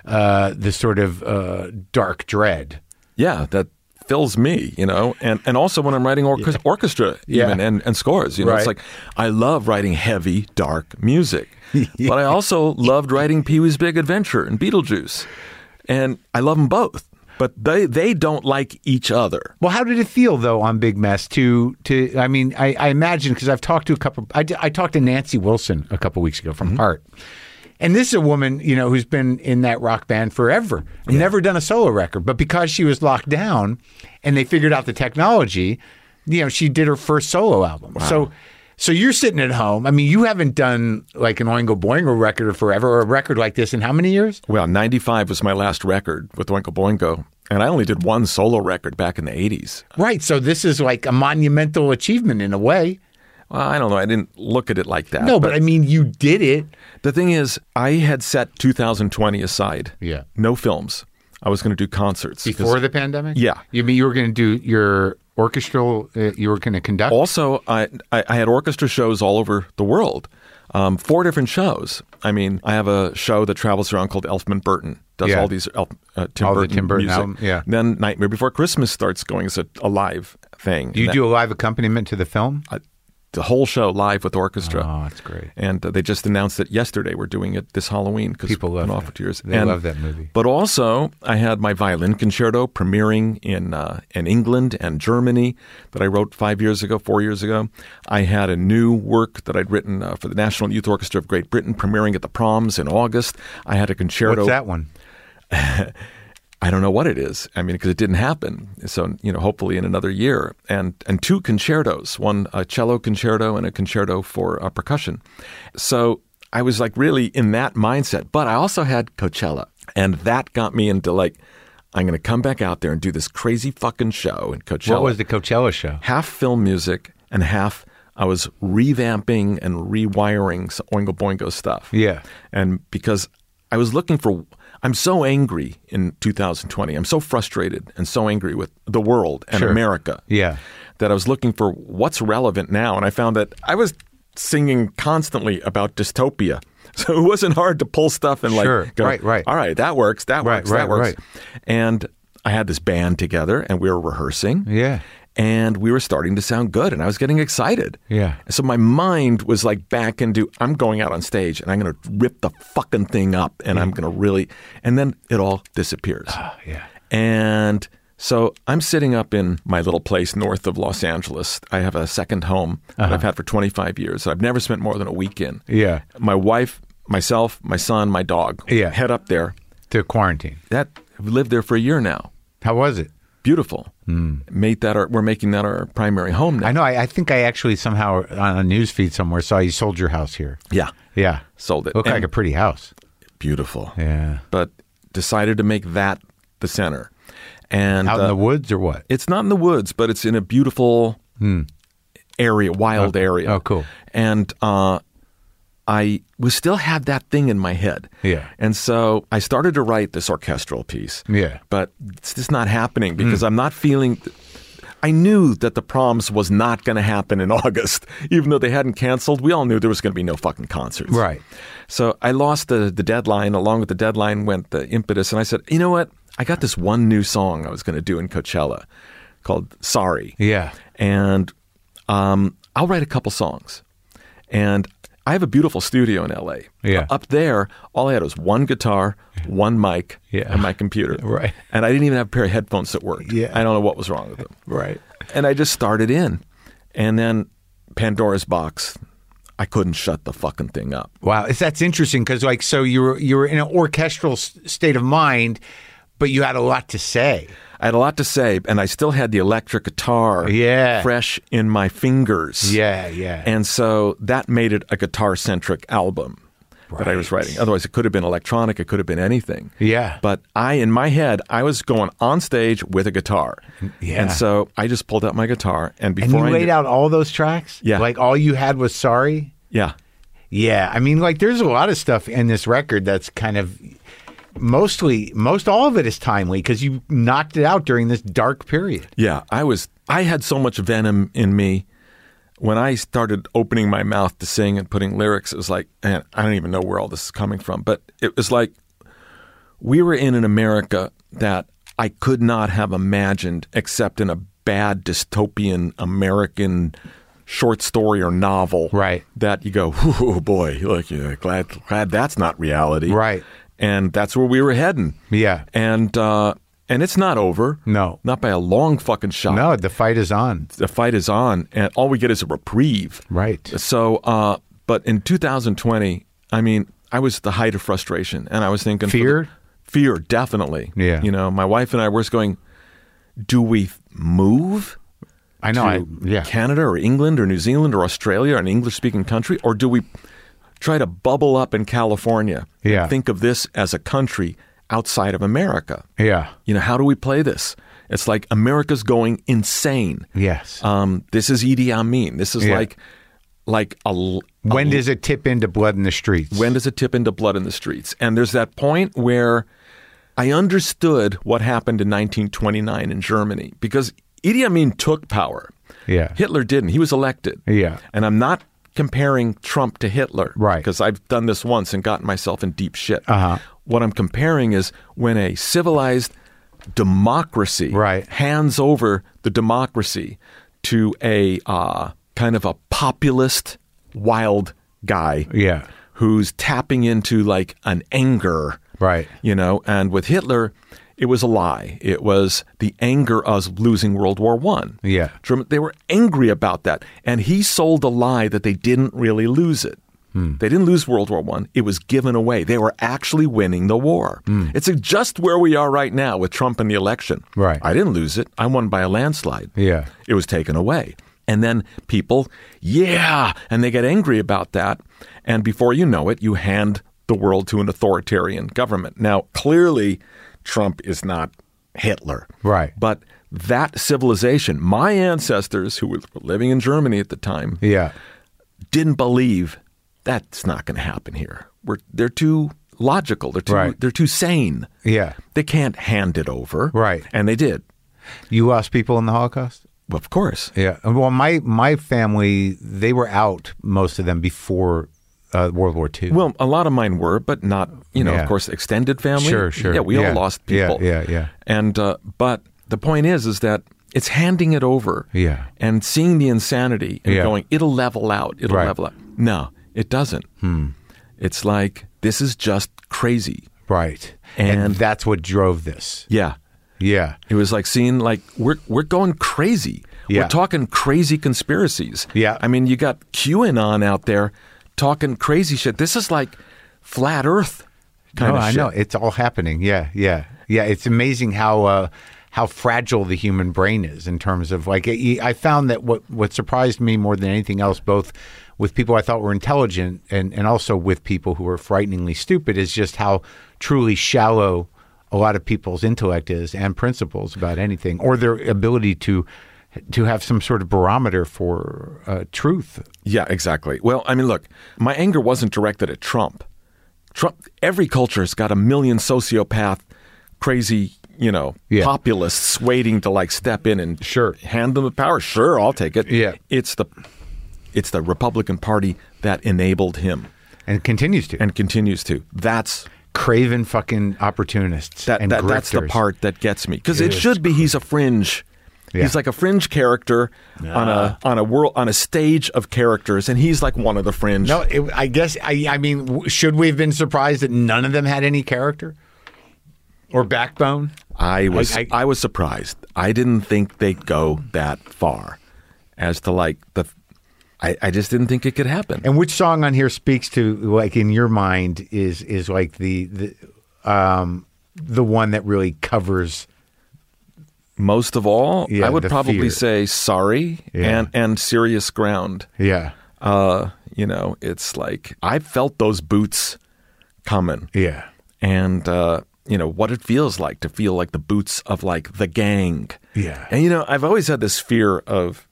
the sort of dark dread. Yeah, that fills me, and also when I'm writing orchestra even and scores, It's like I love writing heavy, dark music. But I also loved writing Pee-wee's Big Adventure and Beetlejuice. And I love them both. But they don't like each other. Well, how did it feel though on Big Mess to I mean, I imagine because I've talked to I talked to Nancy Wilson a couple weeks ago from Heart. And this is a woman, who's been in that rock band forever, never done a solo record. But because she was locked down and they figured out the technology, she did her first solo album. Wow. So you're sitting at home. I mean, you haven't done like an Oingo Boingo record forever or a record like this in how many years? Well, 95 was my last record with Oingo Boingo. And I only did one solo record back in the 80s. Right. So this is like a monumental achievement in a way. Well, I don't know. I didn't look at it like that. No, but I mean, you did it. The thing is, I had set 2020 aside. Yeah. No films. I was going to do concerts. Before the pandemic? Yeah. You mean you were going to do your orchestral, you were going to conduct? Also, I had orchestra shows all over the world. 4 different shows. I mean, I have a show that travels around called Elfman Burton. Does all these Tim Burton music. Album, Then Nightmare Before Christmas starts going as a live thing. Do you do a live accompaniment to the film? The whole show live with orchestra. Oh, that's great. And they just announced it yesterday. We're doing it this Halloween because people love it. For 2 years. They love that movie. But also, I had my violin concerto premiering in England and Germany that I wrote 4 years ago. I had a new work that I'd written for the National Youth Orchestra of Great Britain premiering at the Proms in August. I had a concerto. What's that one? I don't know what it is. I mean, because it didn't happen. So, hopefully in another year. And 2 concertos, one a cello concerto and a concerto for percussion. So I was like really in that mindset. But I also had Coachella. And that got me into like, I'm going to come back out there and do this crazy fucking show in Coachella. What was the Coachella show? Half film music and half I was revamping and rewiring Oingo Boingo stuff. Yeah. And because I was looking for... I'm so angry in 2020. I'm so frustrated and so angry with the world and America that I was looking for what's relevant now. And I found that I was singing constantly about dystopia So it wasn't hard to pull stuff and Sure. go, Right. all right, that works, that works, that works. Right. And I had this band together and we were rehearsing. Yeah. And we were starting to sound good and I was getting excited. Yeah. So my mind was like back into, I'm going out on stage and I'm going to rip the fucking thing up and I'm going to really, and then it all disappears. Yeah. And so I'm sitting up in my little place north of Los Angeles. I have a second home that I've had for 25 years. I've never spent more than a week in. Yeah. My wife, myself, my son, my dog. Yeah. Head up there. To quarantine. I've lived there for a year now. How was it? Beautiful. We're making that our primary home now. I know. I think I actually somehow on a news feed somewhere saw you sold your house here. Yeah. Yeah. Sold it. Looked like And a pretty house. beautiful. Yeah. But decided to make that the center. And Out in the woods or what? it's not in the woods, but it's in a beautiful area, wild area. Oh, cool. And still had that thing in my head. Yeah. And so I started to write this orchestral piece. Yeah. But it's just not happening because I'm not feeling. I knew that the proms was not going to happen in August, even though they hadn't canceled. We all knew there was going to be no fucking concerts. Right. So I lost the deadline. Along with the deadline went the impetus. And I said, you know what? I got this one new song I was going to do in Coachella called Sorry. Yeah. And I'll write a couple songs. And I have a beautiful studio in L.A. Yeah. Up there, all I had was one guitar, one mic, Yeah. and my computer. Right. And I didn't even have a pair of headphones that worked. Yeah. I don't know what was wrong with them. Right. And I just started in. And then Pandora's Box, I couldn't shut the fucking thing up. Wow. That's interesting because, like, so you were in an orchestral state of mind, but you had a lot to say. I had a lot to say, and I still had the electric guitar fresh in my fingers. Yeah, yeah. And so that made it a guitar-centric album that I was writing. Otherwise, it could have been electronic. It could have been anything. Yeah. But in my head, I was going on stage with a guitar. Yeah. And so I just pulled out my guitar, and And before you laid out all those tracks? Yeah. Like all you had was Sorry? Yeah. Yeah. I mean, like there's a lot of stuff in this record that's kind of most all of it is timely because you knocked it out during this dark period. Yeah. I had so much venom in me. When I started opening my mouth to sing and putting lyrics, it was like, man, I don't even know where all this is coming from. But it was like we were in an America that I could not have imagined except in a bad dystopian American short story or novel. Right. That you go, oh boy, like, yeah, glad that's not reality. Right. And that's where we were heading. Yeah. And it's not over. No. Not by a long fucking shot. No, the fight is on. The fight is on, and all we get is a reprieve. Right. So, but in 2020, I mean, I was at the height of frustration, and I was thinking... Fear? Fear, definitely. Yeah. You know, my wife and I were just going, do we move I know. to Canada or England or New Zealand or Australia or an English-speaking country, or do we try to bubble up in California and think of this as a country outside of America? Yeah. You know, how do we play this? It's like America's going insane. Yes. This is Idi Amin. This is when does it tip into blood in the streets? When does it tip into blood in the streets? And there's that point where I understood what happened in 1929 in Germany because Idi Amin took power. Yeah. Hitler didn't. He was elected. Yeah. And I'm not comparing Trump to Hitler. Right. Because I've done this once and gotten myself in deep shit. Uh-huh. What I'm comparing is when a civilized democracy hands over the democracy to a kind of a populist wild guy who's tapping into like an anger. Right. You know, and with Hitler, it was a lie. It was the anger of losing World War I. Yeah. They were angry about that. And he sold a lie that they didn't really lose it. They didn't lose World War I. It was given away. They were actually winning the war. It's just where we are right now with Trump and the election. Right. I didn't lose it. I won by a landslide. Yeah. It was taken away. And then people, and they get angry about that. And before you know it, you hand the world to an authoritarian government. Now, clearly, Trump is not Hitler. Right. But that civilization, my ancestors who were living in Germany at the time, didn't believe that's not going to happen here. They're too logical. They're too sane. Yeah. They can't hand it over. Right. And they did. You lost people in the Holocaust? Well, of course. Yeah. Well, my family, they were out, most of them, before World War II. Well, a lot of mine were, but not, Yeah. of course, extended family. Sure. Yeah, we all lost people. Yeah. And but the point is that it's handing it over. Yeah. And seeing the insanity and Yeah. going, it'll level out. It'll Right. level out. No, it doesn't. It's like, this is just crazy. Right. And And- that's what drove this. Yeah. Yeah. It was like seeing, like, we're going crazy. Yeah. We're talking crazy conspiracies. Yeah. I mean, you got QAnon out there talking crazy shit. This is like flat Earth kind of I shit. know. It's all happening. Yeah. It's amazing how fragile the human brain is in terms of like, I found that what surprised me more than anything else, both with people I thought were intelligent and also with people who were frighteningly stupid, is just how truly shallow a lot of people's intellect is and principles about anything, or their ability to have some sort of barometer for truth. Yeah, exactly. Well, I mean, look, my anger wasn't directed at Trump. Every culture has got a million sociopath, crazy, Yeah. populists waiting to like step in and Sure. hand them the power. Sure, I'll take it. Yeah. It's the Republican Party that enabled him And continues to. and continues to. That's Craven fucking opportunists and that's the grifters. part that gets me, because it It is should be he's a fringe. Yeah. He's like a fringe character on a stage of characters, and he's like one of the fringe. No, I guess, I mean, should we have been surprised that none of them had any character or backbone? I was surprised. I didn't think they'd go that far as to like I just didn't think it could happen. And which song on here speaks to, like, in your mind is like the one that really covers? Most of all, Yeah, I would the probably fear. say Sorry Yeah. and Serious Ground. Yeah. It's like I felt those boots coming. Yeah. And what it feels like to feel like the boots of like the gang. Yeah. And I've always had this fear of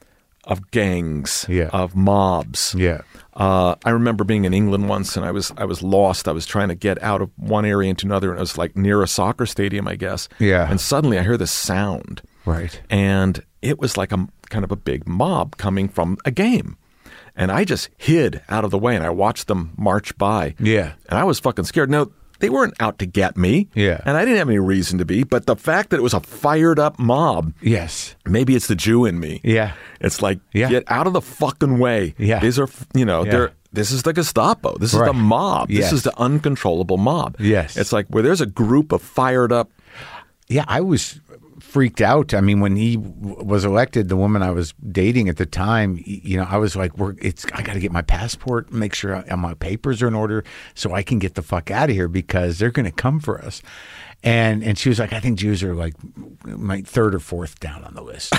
gangs, Yeah. of mobs. Yeah. I remember being in England once, and I was lost. I was trying to get out of one area into another, and it was like near a soccer stadium, I guess. Yeah. And suddenly I hear this sound. Right. And it was like a kind of a big mob coming from a game. And I just hid out of the way, and I watched them march by. Yeah. And I was fucking scared. No, they weren't out to get me. Yeah. And I didn't have any reason to be. But the fact that it was a fired up mob, Yes. maybe it's the Jew in me. Yeah. It's like, Yeah. get out of the fucking way. Yeah. These are, this is the Gestapo. This is Right. the mob. Yes. This is the uncontrollable mob. Yes. It's like where there's a group of fired up. Yeah, I was freaked out. I mean, when he was elected, the woman I was dating at the time, I was like, I got to get my passport, make sure my papers are in order so I can get the fuck out of here because they're going to come for us. And she was like, I think Jews are like my third or fourth down on the list.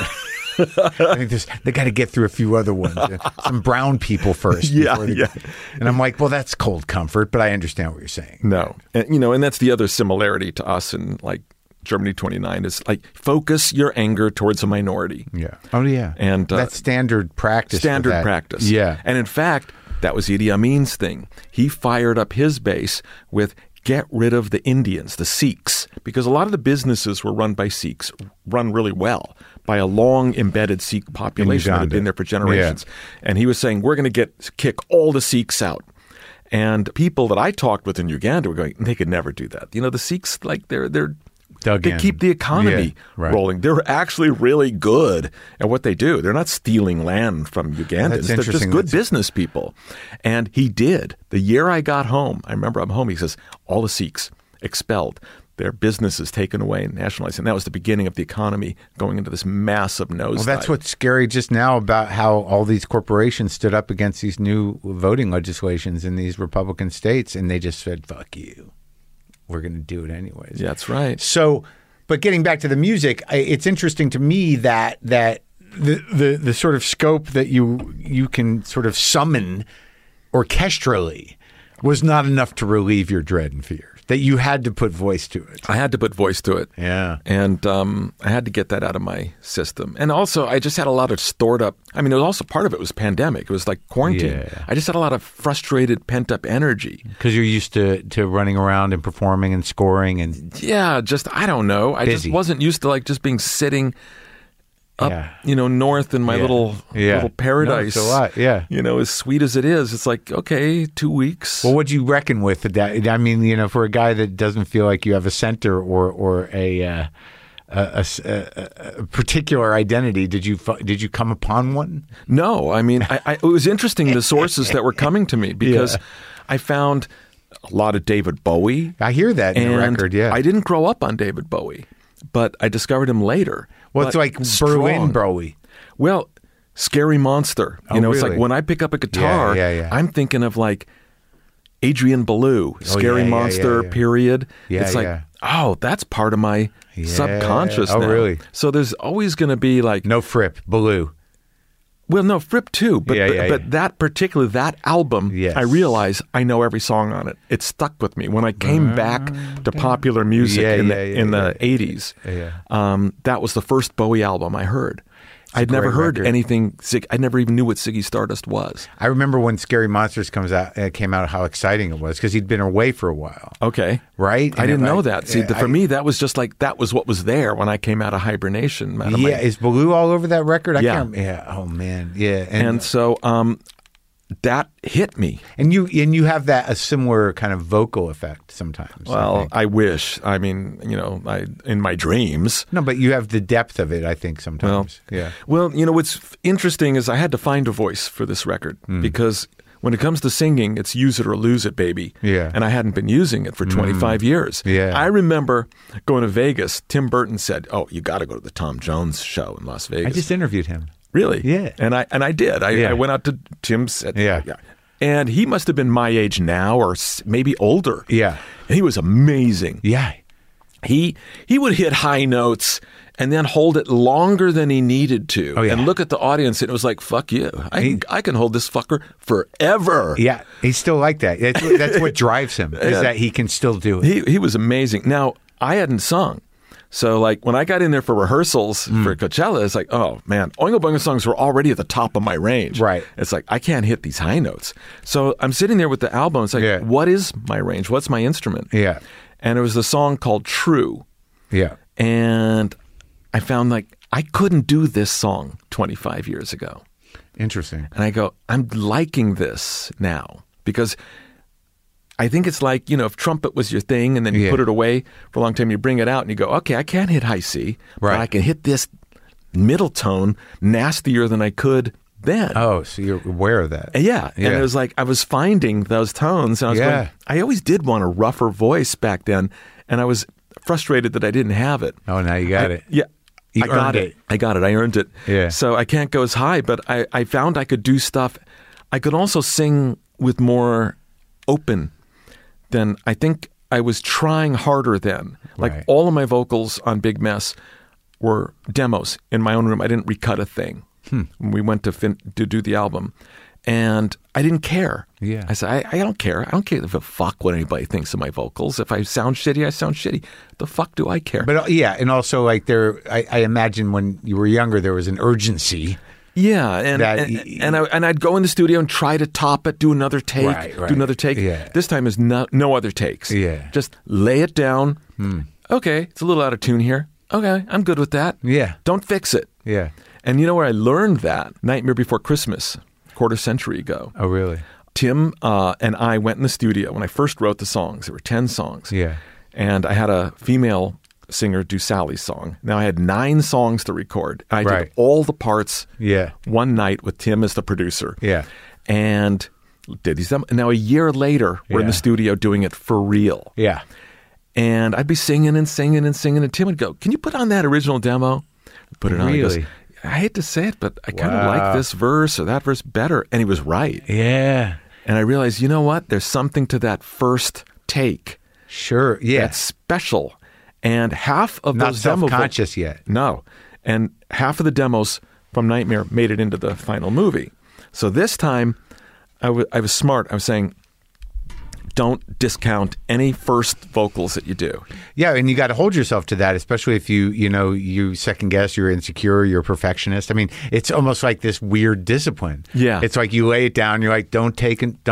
I think they got to get through a few other ones, some brown people first. Yeah, before they- yeah. And I'm like, well, that's cold comfort, but I understand what you're saying. No. And, and that's the other similarity to us in like Germany 29 is like focus your anger towards a minority. Yeah. Oh, yeah. And that's standard practice. for Standard that. practice. Yeah. And in fact, that was Idi Amin's thing. He fired up his base with get rid of the Indians, the Sikhs, because a lot of the businesses were run by Sikhs, run really well by a long embedded Sikh population that had Uganda. been there for generations. And he was saying, we're going to kick all the Sikhs out. And people that I talked with in Uganda were going, they could never do that. The Sikhs, like they're Dug they in. keep the economy Yeah, right. rolling. They're actually really good at what they do. They're not stealing land from Ugandans. That's They're just interesting. good That's- business people. And he did. The year I got home, I remember I'm home, he says, all the Sikhs expelled. Their businesses taken away and nationalized. And that was the beginning of the economy going into this massive nosedive. Well, that's what's scary just now about how all these corporations stood up against these new voting legislations in these Republican states, and they just said, fuck you. We're going to do it anyways. Yeah, that's right. So, but getting back to the music, it's interesting to me that the sort of scope that you can sort of summon orchestrally was not enough to relieve your dread and fear, that you had to put voice to it. I had to put voice to it. Yeah. And I had to get that out of my system. And also, I just had a lot of stored up. I mean, it was also part of it was pandemic. It was like quarantine. Yeah. I just had a lot of frustrated, pent up energy. Because you're used to running around and performing and scoring and Yeah, I don't know. I Busy. just wasn't used to like just being sitting up, north in my little paradise. No, it's a lot, yeah. As sweet as it is, it's like, okay, 2 weeks. Well, what'd you reckon with that? I mean, for a guy that doesn't feel like you have a center or a particular identity, did you come upon one? No, I mean, it was interesting the sources that were coming to me because I found a lot of David Bowie. I hear that in the record, yeah. I didn't grow up on David Bowie, but I discovered him later. Well, it's like Berlin Bowie. Well, Scary Monster. It's really? like when I pick up a guitar, I'm thinking of like Adrian Belew, Scary Monster, period. Yeah, it's like, oh, that's part of my subconscious now. Really? So there's always going to be like... No Fripp, Belew. Well, no, Fripp too, but that album, I realize I know every song on it. It stuck with me. When I came back to popular music in the 80s, that was the first Bowie album I heard. I'd never heard anything. I never even knew what Ziggy Stardust was. I remember when Scary Monsters came out, how exciting it was because he'd been away for a while. Okay, right? I didn't know that. See, for me, that was just like that was what was there when I came out of hibernation. Is Belew all over that record? Yeah. Oh man. Yeah. And so that hit me. And you have a similar kind of vocal effect sometimes. Well, I wish. I mean, in my dreams. No, but you have the depth of it, I think, sometimes. Well, what's interesting is I had to find a voice for this record because when it comes to singing, it's use it or lose it, baby. Yeah. And I hadn't been using it for 25 years. Yeah. I remember going to Vegas. Tim Burton said, "Oh, you got to go to the Tom Jones show in Las Vegas." I just interviewed him. Really? Yeah. And I did. I went out to Tim's. And he must have been my age now or maybe older. Yeah. And he was amazing. Yeah. He would hit high notes and then hold it longer than he needed to. Oh, yeah. And look at the audience and it was like, fuck you. I can hold this fucker forever. Yeah. He's still like that. That's what drives him, is that he can still do it. He was amazing. Now, I hadn't sung. So, like, when I got in there for rehearsals for Coachella, it's like, oh, man, Oingo Boingo songs were already at the top of my range. Right. It's like, I can't hit these high notes. So I'm sitting there with the album. It's like, what is my range? What's my instrument? Yeah. And it was the song called True. Yeah. And I found, like, I couldn't do this song 25 years ago. Interesting. And I go, I'm liking this now because... I think it's like, if trumpet was your thing and then you put it away for a long time, you bring it out and you go, okay, I can't hit high C, but I can hit this middle tone nastier than I could then. Oh, so you're aware of that. Yeah. And it was like I was finding those tones and I was going, I always did want a rougher voice back then and I was frustrated that I didn't have it. Oh, now you got it. Yeah. I got it. I got it. I earned it. Yeah. So I can't go as high, but I found I could do stuff. I could also sing with more open. Then I think I was trying harder then. Like all of my vocals on Big Mess were demos in my own room. I didn't recut a thing. When we went to do the album. And I didn't care. Yeah. I said, I don't care. I don't care if a fuck what anybody thinks of my vocals. If I sound shitty, I sound shitty. The fuck do I care? But and also like I imagine when you were younger, there was an urgency. Yeah, and I'd go in the studio and try to top it, do another take, do another take. Yeah. This time is no other takes. Yeah. Just lay it down. Okay, it's a little out of tune here. Okay, I'm good with that. Yeah. Don't fix it. Yeah. And you know where I learned that? Nightmare Before Christmas, quarter century ago. Oh, really? Tim and I went in the studio when I first wrote the songs. There were 10 songs. Yeah. And I had a female singer do Sally's song. Now I had 9 songs to record. I did all the parts one night with Tim as the producer. Yeah. And did these. Now a year later, we're in the studio doing it for real. Yeah. And I'd be singing and singing and singing, and Tim would go, "Can you put on that original demo?" Put it on. He goes, I hate to say it, but I kind of like this verse or that verse better. And he was right. Yeah. And I realized, you know what? There's something to that first take. Sure. Yeah. That's special. And half of not those demos... Not self-conscious yet. No. And half of the demos from Nightmare made it into the final movie. So this time, I was smart. I was saying, don't discount any first vocals that you do. Yeah, and you got to hold yourself to that, especially if you second guess, you're insecure, you're a perfectionist. I mean, it's almost like this weird discipline. Yeah. It's like you lay it down, you're like, don't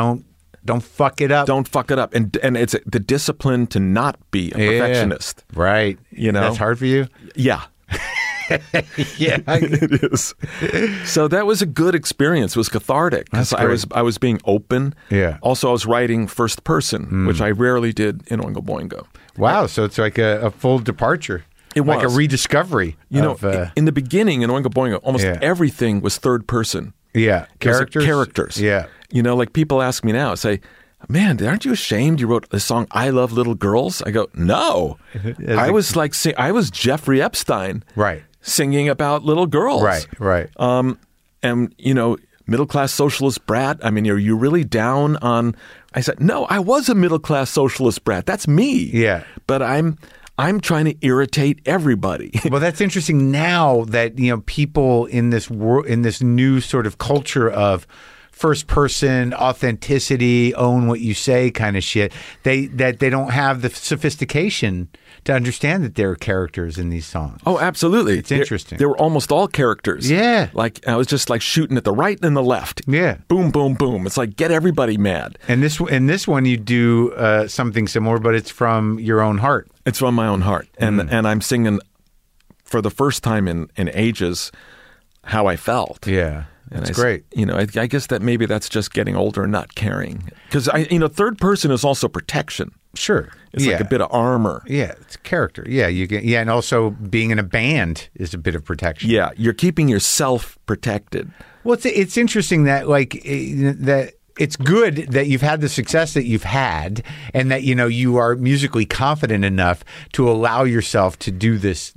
fuck it up. Don't fuck it up. And it's the discipline to not be a perfectionist. Right. You know? That's hard for you? Yeah. Yeah. It is. So that was a good experience. It was cathartic because That's great. I was being open. Yeah. Also, I was writing first person, which I rarely did in Oingo Boingo. Wow. So it's like a full departure. It like was. a rediscovery. You know, of, in the beginning in Oingo Boingo, almost Yeah. everything was third person. yeah, It was like characters. characters. Yeah. You know, like people ask me now, say, man, aren't you ashamed you wrote the song "I Love Little Girls"? I go, no. I was like, I was Jeffrey Epstein, Right. singing about little girls, Right. and you know, middle class socialist brat. I mean, are you really down on? I said, no, I was a middle class socialist brat. That's me. Yeah. but I'm trying to irritate everybody. Well, that's interesting now that, people in this in this new sort of culture of first person authenticity, own what you say kind of shit, they don't have the sophistication to understand that there are characters in these songs. Oh, absolutely. It's interesting. They were almost all characters. Yeah. Like I was just like shooting at the right and the left. Yeah. Boom, boom, boom. It's like get everybody mad. And this one you do something similar, but it's from your own heart. It's from my own heart. And I'm singing for the first time in ages how I felt. Yeah. And That's great. You know, I guess that maybe that's just getting older and not caring. Because, third person is also protection. Sure. It's like a bit of armor. Yeah, it's a character. Yeah, and also being in a band is a bit of protection. Yeah, you're keeping yourself protected. Well, it's interesting that that it's good that you've had the success that you've had, and that you are musically confident enough to allow yourself to do this.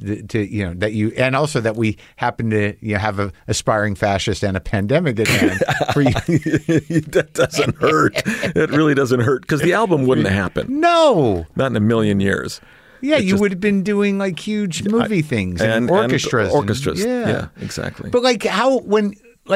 And also that we happen to have a aspiring fascist and a pandemic at hand for you. That doesn't hurt. It really doesn't hurt because the album wouldn't have happened. No. Not in a million years. Yeah, you would have been doing like huge movie things and orchestras. Orchestras. Yeah, exactly. But when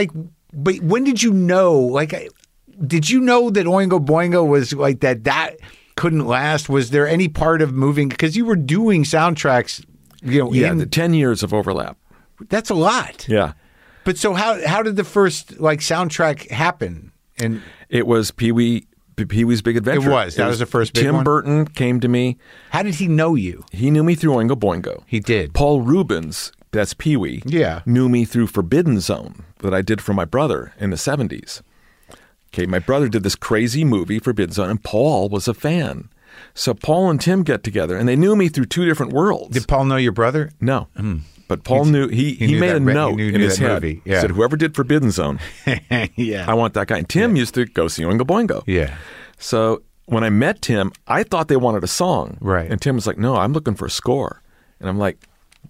did you know? Did you know that Oingo Boingo was like that? That couldn't last. Was there any part of moving because you were doing soundtracks? The 10 years of overlap. That's a lot. Yeah. But so how did the first soundtrack happen? And it was Pee-wee's Big Adventure. It was. That was the first big Tim one? Burton came to me. How did he know you? He knew me through Oingo Boingo. He did. Paul Rubens, that's Pee-wee, Yeah. knew me through Forbidden Zone that I did for my brother in the 70s. Okay, my brother did this crazy movie, Forbidden Zone, and Paul was a fan. So Paul and Tim get together, and they knew me through two different worlds. Did Paul know your brother? No. But Paul knew, he knew made that a re- note he knew in his that head. movie. He Yeah. said, whoever did Forbidden Zone, Yeah. I want that guy. And Tim used to go see Oingo Boingo. Yeah. So when I met Tim, I thought they wanted a song. Right. And Tim was like, no, I'm looking for a score. And I'm like,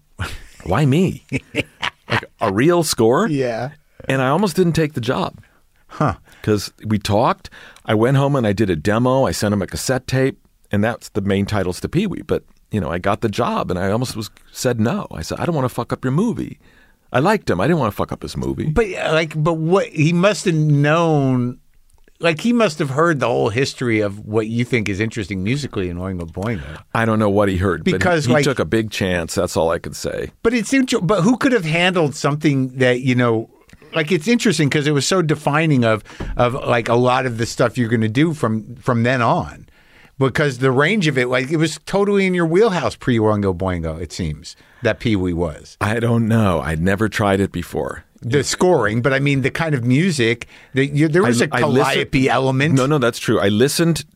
why me? Like a real score? Yeah. And I almost didn't take the job. Huh. Because we talked. I went home and I did a demo. I sent him a cassette tape. And that's the main titles to Pee-wee. But, I got the job and I almost said no. I said, I don't want to fuck up your movie. I liked him. I didn't want to fuck up his movie. But what he must have known, he must have heard the whole history of what you think is interesting musically in Oingo Boingo. I don't know what he heard, Because, but he took a big chance. That's all I could say. But but who could have handled something that it's interesting because it was so defining of a lot of the stuff you're going to do from then on. Because the range of it, it was totally in your wheelhouse pre-Oingo Boingo, it seems, that Pee-wee was. I don't know. I'd never tried it before. The scoring, but I mean the kind of music, there was a calliope element. No, that's true. I listened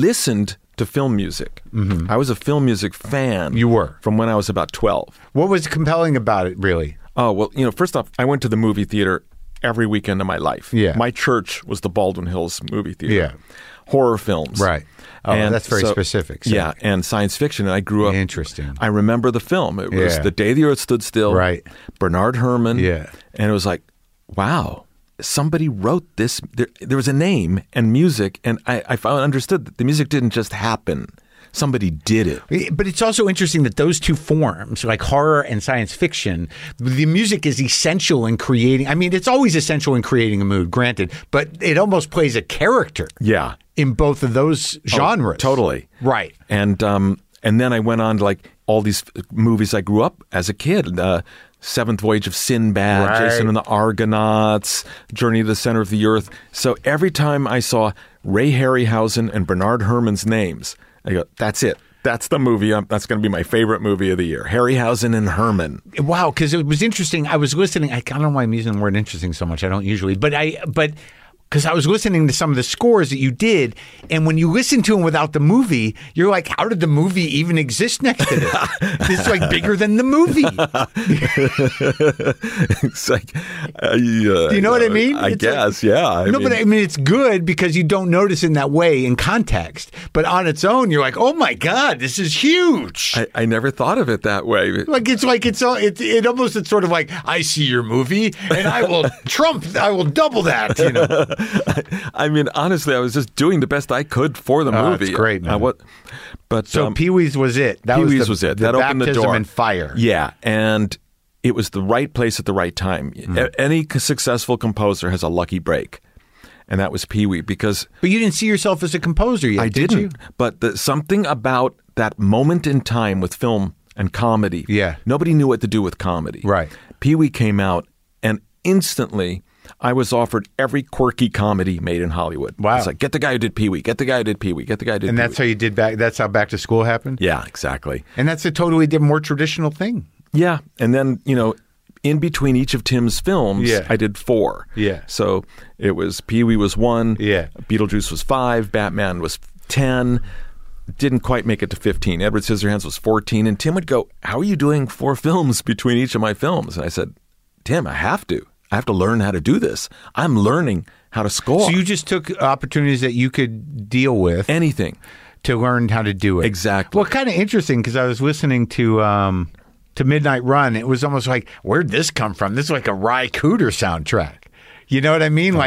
to film music. Mm-hmm. I was a film music fan. You were? From when I was about 12. What was compelling about it, really? Oh, well, first off, I went to the movie theater every weekend of my life. Yeah. My church was the Baldwin Hills movie theater. Yeah. Horror films. Right. Oh, and that's very specific. So. Yeah, and science fiction. And I grew up. Interesting. I remember the film. It was The Day the Earth Stood Still. Right. Bernard Herrmann. Yeah. And it was like, wow, somebody wrote this. There was a name and music, and I understood that the music didn't just happen. Somebody did it. But it's also interesting that those two forms, like horror and science fiction, the music is essential in creating. I mean, it's always essential in creating a mood, granted, but it almost plays a character. Yeah. In both of those genres. Oh, totally. Right. And then I went on to all these movies I grew up as a kid. Seventh Voyage of Sinbad, Right. Jason and the Argonauts, Journey to the Center of the Earth. So every time I saw Ray Harryhausen and Bernard Herrmann's names, I go, that's it. That's the movie. That's going to be my favorite movie of the year. Harryhausen and Herman. Wow, because it was interesting. I was listening. I don't know why I'm using the word interesting so much. I don't usually, but because I was listening to some of the scores that you did, and when you listen to them without the movie, you're like, how did the movie even exist next to this? This is like bigger than the movie. It's like, do you know what I mean? I guess, yeah. But I mean, it's good because you don't notice in that way in context. But on its own, you're like, oh my God, this is huge. I never thought of it that way. It's almost sort of like, I see your movie and I will double that, you know. I mean, honestly, I was just doing the best I could for the movie. That's great, man. So Pee-wee's was it. Pee-wee's was it. That opened the door. Baptism and fire. Yeah, and it was the right place at the right time. Any successful composer has a lucky break, and that was Pee-wee because. But you didn't see yourself as a composer yet, did you? But something about that moment in time with film and comedy. Yeah. Nobody knew what to do with comedy. Right. Pee-wee came out, and instantly I was offered every quirky comedy made in Hollywood. Wow. It's like, get the guy who did Pee-wee, get the guy who did Pee-wee, get the guy who did And Pee-wee. that's how you did that's how Back to School happened? Yeah, exactly. And that's a totally more traditional thing. Yeah. And then, in between each of Tim's films, I did 4. Yeah. So it was Pee-wee was 1, Beetlejuice was 5, Batman was 10, didn't quite make it to 15. Edward Scissorhands was 14. And Tim would go, how are you doing 4 films between each of my films? And I said, Tim, I have to learn how to do this. I'm learning how to score. So you just took opportunities that you could deal with. Anything. To learn how to do it. Exactly. Well, kind of interesting because I was listening to Midnight Run. It was almost like, where'd this come from? This is like a Ry Cooder soundtrack. You know what I mean?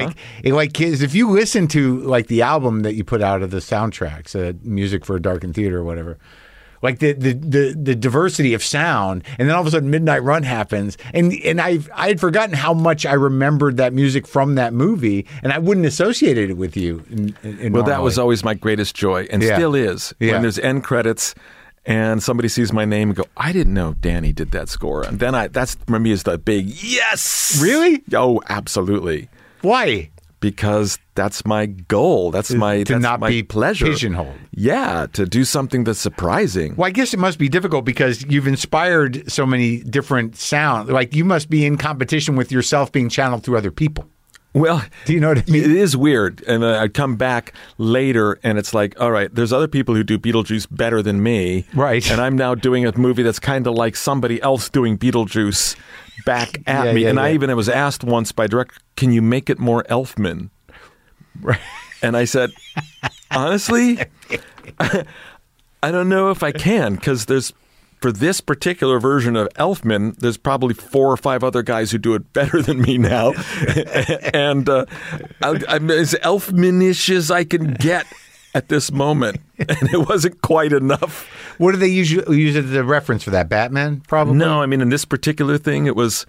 If you listen to like the album that you put out of the soundtracks, Music for a Darkened Theater or whatever, like the diversity of sound, and then all of a sudden Midnight Run happens, and I had forgotten how much I remembered that music from that movie, and I wouldn't associate it with you. Well, that was always my greatest joy, and still is. Yeah. When there's end credits and somebody sees my name and go, I didn't know Danny did that score, and then that's for me is the big yes. Really? Oh, absolutely. Why? Because that's my goal. That's my pleasure. Pigeonholed. Yeah, to do something that's surprising. Well, I guess it must be difficult because you've inspired so many different sounds. Like you must be in competition with yourself being channeled through other people. Well, do you know what I mean? It is weird. And I'd come back later and it's like, all right, there's other people who do Beetlejuice better than me. Right. And I'm now doing a movie that's kind of like somebody else doing Beetlejuice back at me. I even was asked once by a director, can you make it more Elfman? Right. And I said, honestly, I don't know if I can because for this particular version of Elfman, there's probably 4 or 5 other guys who do it better than me now. And I'm as Elfman-ish as I can get at this moment. And it wasn't quite enough. What do they usually use as a reference for that? Batman, probably? No, I mean, in this particular thing, it was...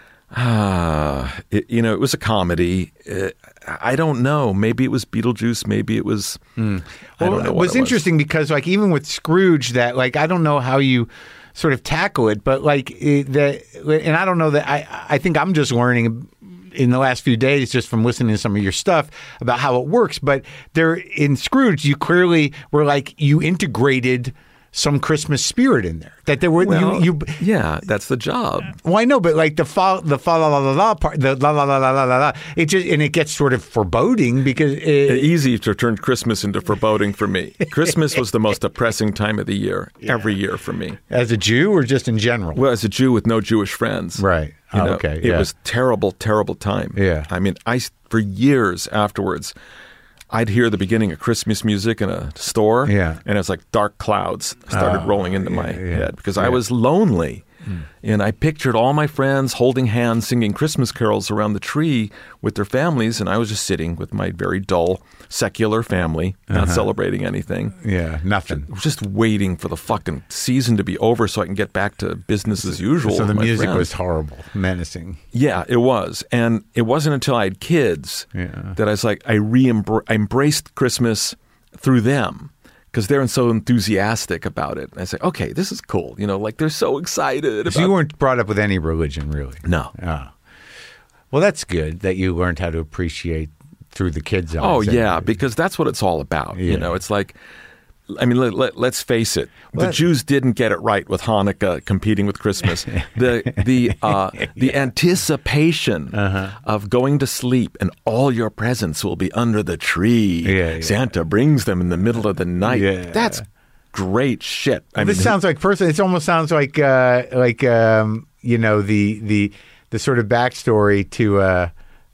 it was a comedy. I don't know. Maybe it was Beetlejuice. Maybe it was. I don't know. It was interesting because, like, even with Scrooge, that like I don't know how you sort of tackle it, but like and I don't know that I think I'm just learning in the last few days just from listening to some of your stuff about how it works. But there in Scrooge, you clearly were like you integrated some Christmas spirit in there. That there were yeah, that's the job. Well, I know, but like the fa la la la part, the la la la la la la, it just and it gets sort of foreboding because easy to turn Christmas into foreboding for me. Christmas was the most depressing time of the year every year for me. As a Jew or just in general? Well, as a Jew with no Jewish friends, right? Okay, it was terrible, terrible time. Yeah, I mean, for years afterwards. I'd hear the beginning of Christmas music in a store, and it's like dark clouds started rolling into my head because I was lonely. And I pictured all my friends holding hands, singing Christmas carols around the tree with their families, and I was just sitting with my very dull, secular family, not celebrating anything. Yeah, nothing. Just waiting for the fucking season to be over so I can get back to business as usual. So the music friends. was horrible, menacing. Yeah, it was. And it wasn't until I had kids that I was like, I embraced Christmas through them. Because they're so enthusiastic about it. And I say, okay, this is cool. Like they're so excited. So you weren't brought up with any religion, really? No. Oh. Well, that's good that you learned how to appreciate through the kids' eyes. Oh, yeah, because that's what it's all about. Yeah. It's like I mean, let's face it. The Jews didn't get it right with Hanukkah competing with Christmas. The anticipation of going to sleep and all your presents will be under the tree. Yeah. Santa brings them in the middle of the night. Yeah. That's great shit. This sounds like it almost sounds like you know, the sort of backstory to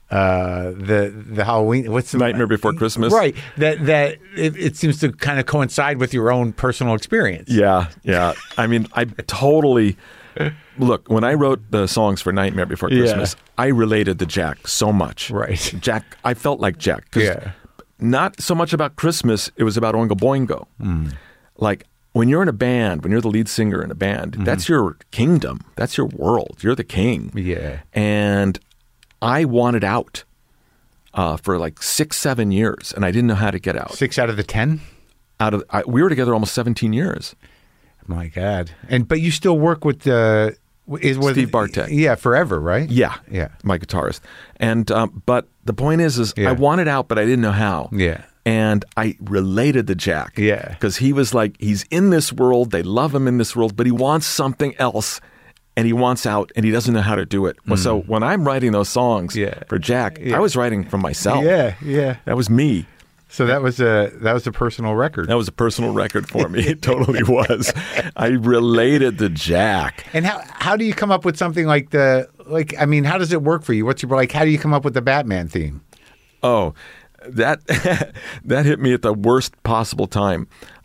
the Halloween. What's the Nightmare Before Christmas? Right. That it seems to kind of coincide with your own personal experience. Yeah. I mean, I totally look. When I wrote the songs for Nightmare Before Christmas, I related to Jack so much. Right. Jack. I felt like Jack. Not so much about Christmas. It was about Oingo Boingo. Like, when you're in a band, when you're the lead singer in a band, that's your kingdom. That's your world. You're the king. Yeah. And I wanted out for like 6-7 years, and I didn't know how to get out. 6 out of the 10? We were together almost 17 years. My God. But you still work with Steve Bartek. Yeah, forever, right? Yeah. My guitarist. And but the point is I wanted out, but I didn't know how. Yeah. And I related to Jack. Yeah. Because he was like, he's in this world, they love him in this world, but he wants something else, and he wants out, and he doesn't know how to do it. So when I'm writing those songs for Jack, I was writing for myself. Yeah. That was me. So that was a personal record. That was a personal record for me. It totally was. I related to Jack. And how do you come up with something like I mean, how does it work for you? How do you come up with the Batman theme? Oh, that hit me at the worst possible time.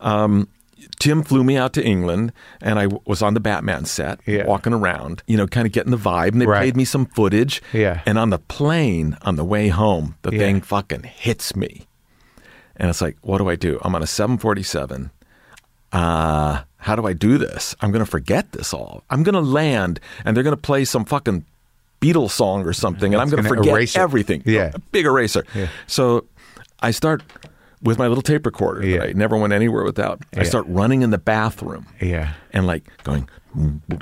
Tim flew me out to England, and I was on the Batman set, walking around, kind of getting the vibe, and they played me some footage. Yeah. And on the plane, on the way home, the thing fucking hits me. And it's like, what do I do? I'm on a 747. How do I do this? I'm going to forget this all. I'm going to land, and they're going to play some fucking Beatles song or something, and I'm going to forget everything. Yeah. A big eraser. Yeah. So I start with my little tape recorder that I never went anywhere without. I start running in the bathroom. Yeah. And like going a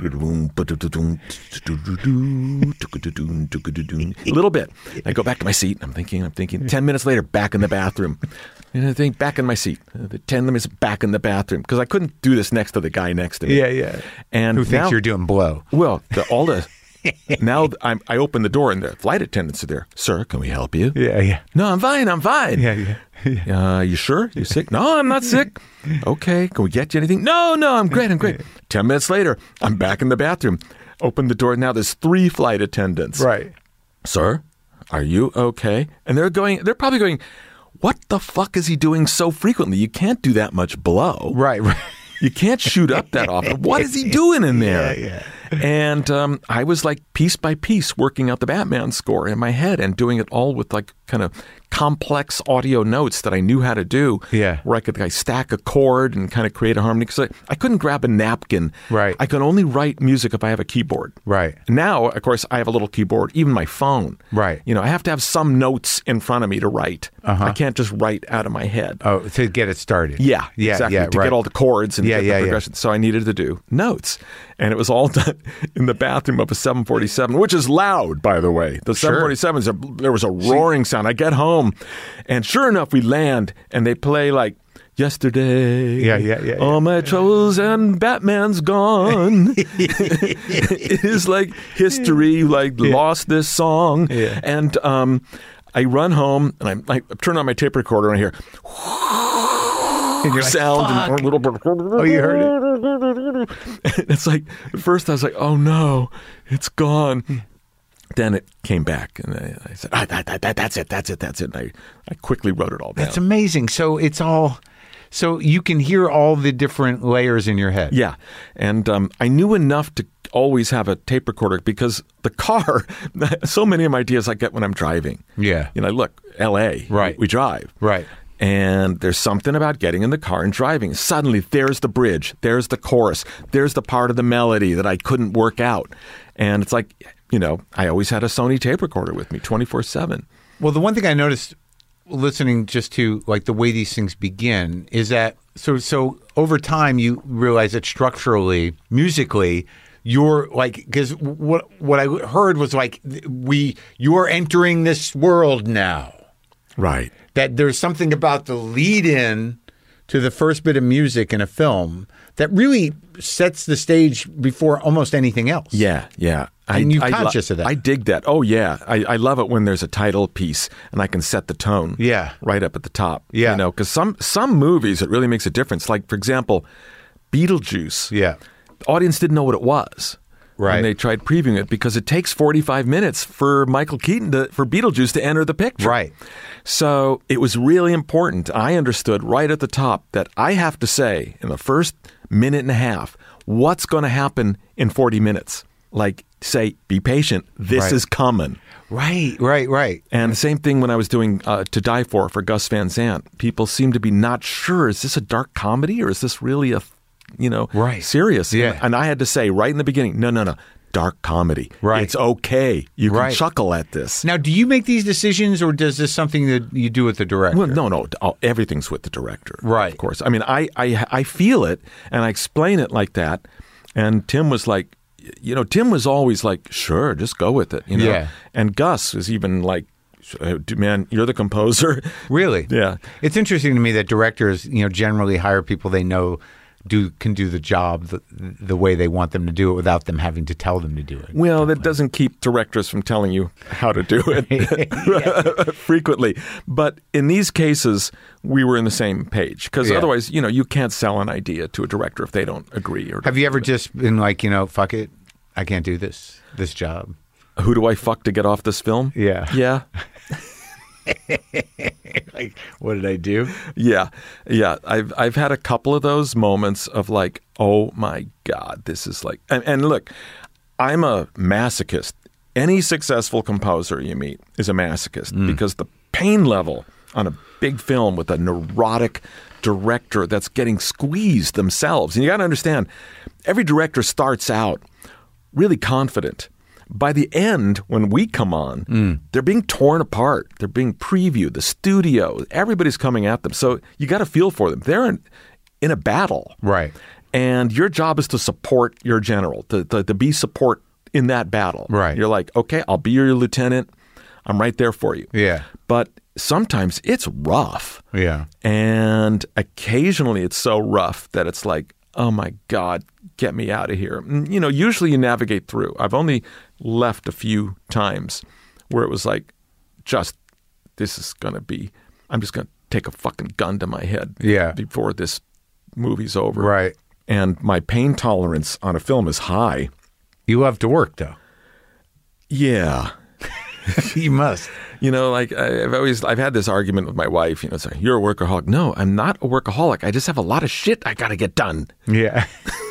little bit. I go back to my seat. I'm thinking. 10 minutes later, back in the bathroom. And I think back in my seat. 10 minutes back in the bathroom because I couldn't do this next to the guy next to me. Yeah. And who thinks you're doing blow? Well, now I open the door and the flight attendants are there. Sir, can we help you? Yeah. No, I'm fine. Yeah. You sure? You sick? No, I'm not sick. Okay, can we get you anything? No, I'm great. 10 minutes later, I'm back in the bathroom. Open the door. Now there's 3 flight attendants. Right. Sir, are you okay? And they're probably going, what the fuck is he doing so frequently? You can't do that much blow. Right. You can't shoot up that often. What is he doing in there? Yeah. And I was like piece by piece working out the Batman score in my head and doing it all with like kind of complex audio notes that I knew how to do. Yeah. Where I could stack a chord and kind of create a harmony. Because I couldn't grab a napkin. Right. I can only write music if I have a keyboard. Right. Now, of course, I have a little keyboard, even my phone. Right. I have to have some notes in front of me to write. I can't just write out of my head. Oh, to get it started. Yeah, exactly. To get all the chords and get the progression. So I needed to do notes. And it was all done in the bathroom of a 747, which is loud, by the way. The 747s, there was a roaring sound. I get home, and sure enough, we land, and they play like, yesterday, all my troubles and Batman's gone. It is like history, lost this song. Yeah. And I run home, and I turn on my tape recorder, and I hear sound and a little bit. Oh, you heard it? It's like, at first I was like, oh no, it's gone. Then it came back, and I said, that's it. And I quickly wrote it all down. That's amazing. So it's all, so you can hear all the different layers in your head. Yeah. And I knew enough to always have a tape recorder because the car, so many of my ideas I get when I'm driving. Yeah. Look, L.A., right? We drive. Right. And there's something about getting in the car and driving. Suddenly, there's the bridge, there's the chorus, there's the part of the melody that I couldn't work out. And it's like, I always had a Sony tape recorder with me 24/7. Well, the one thing I noticed listening just to the way these things begin is that so over time you realize that structurally, musically, you're because what I heard was you're entering this world now. Right. That there's something about the lead in to the first bit of music in a film that really sets the stage before almost anything else. Yeah, yeah. And you're conscious of that. I dig that. Oh, yeah. I love it when there's a title piece and I can set the tone right up at the top. Yeah. You know, because some movies, it really makes a difference. Like, for example, Beetlejuice. Yeah. The audience didn't know what it was. Right. And they tried previewing it because it takes 45 minutes for Michael Keaton for Beetlejuice to enter the picture. Right. So it was really important. I understood right at the top that I have to say in the first minute and a half, what's going to happen in 40 minutes? Like, say, be patient. This is coming. Right. And the same thing when I was doing To Die For Gus Van Sant. People seem to be not sure, is this a dark comedy or is this really a serious? Yeah. And I had to say right in the beginning, no, dark comedy. Right. It's okay. You can chuckle at this. Now, do you make these decisions or is this something that you do with the director? Well, no. Everything's with the director. Right. Of course. I mean, I feel it and I explain it like that. And Tim was like, Tim was always like, sure, just go with it. Yeah. And Gus was even like, man, you're the composer. Really? Yeah. It's interesting to me that directors, generally hire people they know can do the job the way they want them to do it without them having to tell them to do it. Well, that doesn't keep directors from telling you how to do it frequently. But in these cases, we were in the same page because otherwise, you can't sell an idea to a director if they don't agree. Or have you ever just been like, fuck it, I can't do this job? Who do I fuck to get off this film? Yeah. Yeah. Like, what did I do? Yeah. I've had a couple of those moments of like, oh my God, this is like, and look, I'm a masochist. Any successful composer you meet is a masochist because the pain level on a big film with a neurotic director that's getting squeezed themselves. And you got to understand, every director starts out really confident. By the end, when we come on, they're being torn apart. They're being previewed. The studio, everybody's coming at them. So you got to feel for them. They're in a battle. Right. And your job is to support your general, to be support in that battle. Right. You're like, okay, I'll be your lieutenant. I'm right there for you. Yeah. But sometimes it's rough. Yeah. And occasionally it's so rough that it's like, oh my God, get me out of here. Usually you navigate through. I've only left a few times where it was like, this is going to be, I'm just going to take a fucking gun to my head before this movie's over. Right. And my pain tolerance on a film is high. You love to work, though. Yeah. You must. I've had this argument with my wife. It's like, you're a workaholic. No, I'm not a workaholic. I just have a lot of shit I got to get done. Yeah.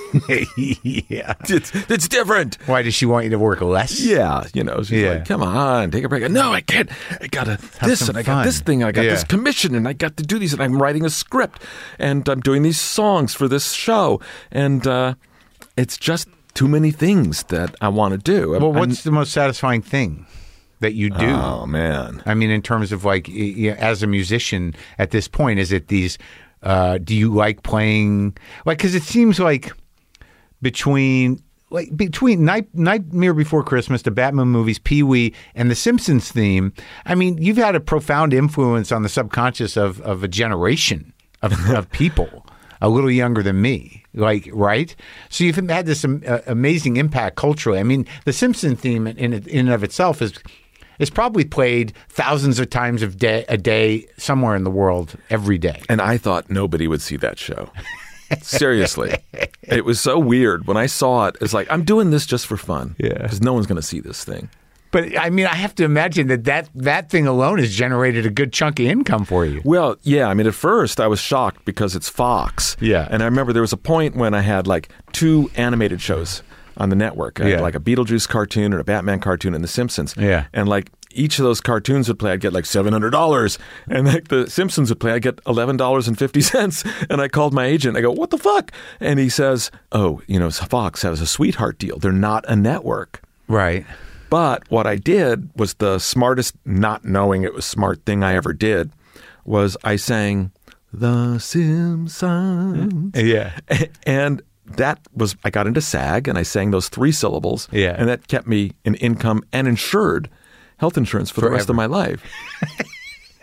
Yeah. It's different. Why does she want you to work less? Yeah. She's like, come on, take a break. No, I can't. I got this and I got this thing. I got this commission and I got to do these and I'm writing a script and I'm doing these songs for this show. And it's just too many things that I want to do. Well, what's the most satisfying thing that you do? Oh, man. I mean, in terms of like, as a musician at this point, is it these, do you like playing, like, because it seems like between Nightmare Before Christmas, the Batman movies, Pee-wee, and the Simpsons theme, I mean, you've had a profound influence on the subconscious of a generation of people a little younger than me, like, right? So you've had this amazing impact culturally. I mean, the Simpsons theme in and of itself is probably played thousands of times a day somewhere in the world every day. And I thought nobody would see that show. Seriously. It was so weird. When I saw it, it's like, I'm doing this just for fun. Yeah. Because no one's going to see this thing. But, I mean, I have to imagine that thing alone has generated a good chunk of income for you. Well, yeah. I mean, at first, I was shocked because it's Fox. Yeah. And I remember there was a point when I had, like, 2 animated shows on the network. I had, like, a Beetlejuice cartoon and a Batman cartoon and The Simpsons. Yeah. And, like, each of those cartoons would play, I'd get like $700. And like the Simpsons would play, I'd get $11.50. And I called my agent. I go, what the fuck? And he says, Fox has a sweetheart deal. They're not a network. Right. But what I did was the smartest, not knowing it was smart thing I ever did, was I sang The Simpsons. Yeah. And that was, I got into SAG and I sang those 3 syllables. Yeah. And that kept me in income and insured health insurance for the rest of my life.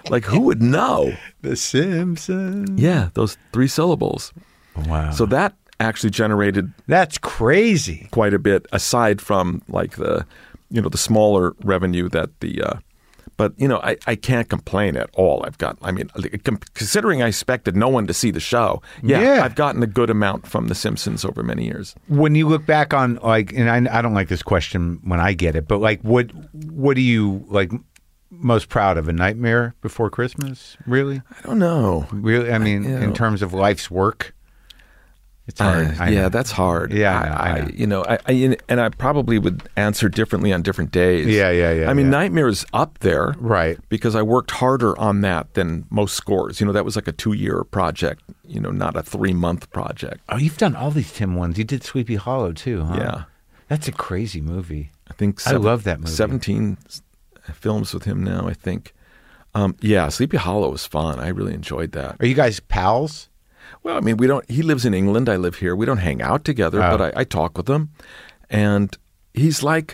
Like, who would know? The Simpsons. Yeah, those 3 syllables. Wow. So that actually generated That's crazy. quite a bit, aside from like the smaller revenue that but I can't complain at all. Considering I expected no one to see the show, Yeah. I've gotten a good amount from The Simpsons over many years. When you look back on and I don't like this question when I get it, but like what do you like most proud of? A Nightmare Before Christmas? Really? I don't know. Really? I mean, in terms of life's work, it's hard. I know. That's hard. Yeah, I know. And I probably would answer differently on different days. Yeah. I mean, Nightmare's up there, Right. Because I worked harder on that than most scores. That was like a 2-year project. Not a 3-month project. Oh, you've done all these Tim ones. You did Sleepy Hollow too, huh? Yeah. That's a crazy movie. I think I love that movie. 17 films with him now, I think. Sleepy Hollow was fun. I really enjoyed that. Are you guys pals? Well, I mean, he lives in England. I live here. We don't hang out together, but I talk with him. And he's like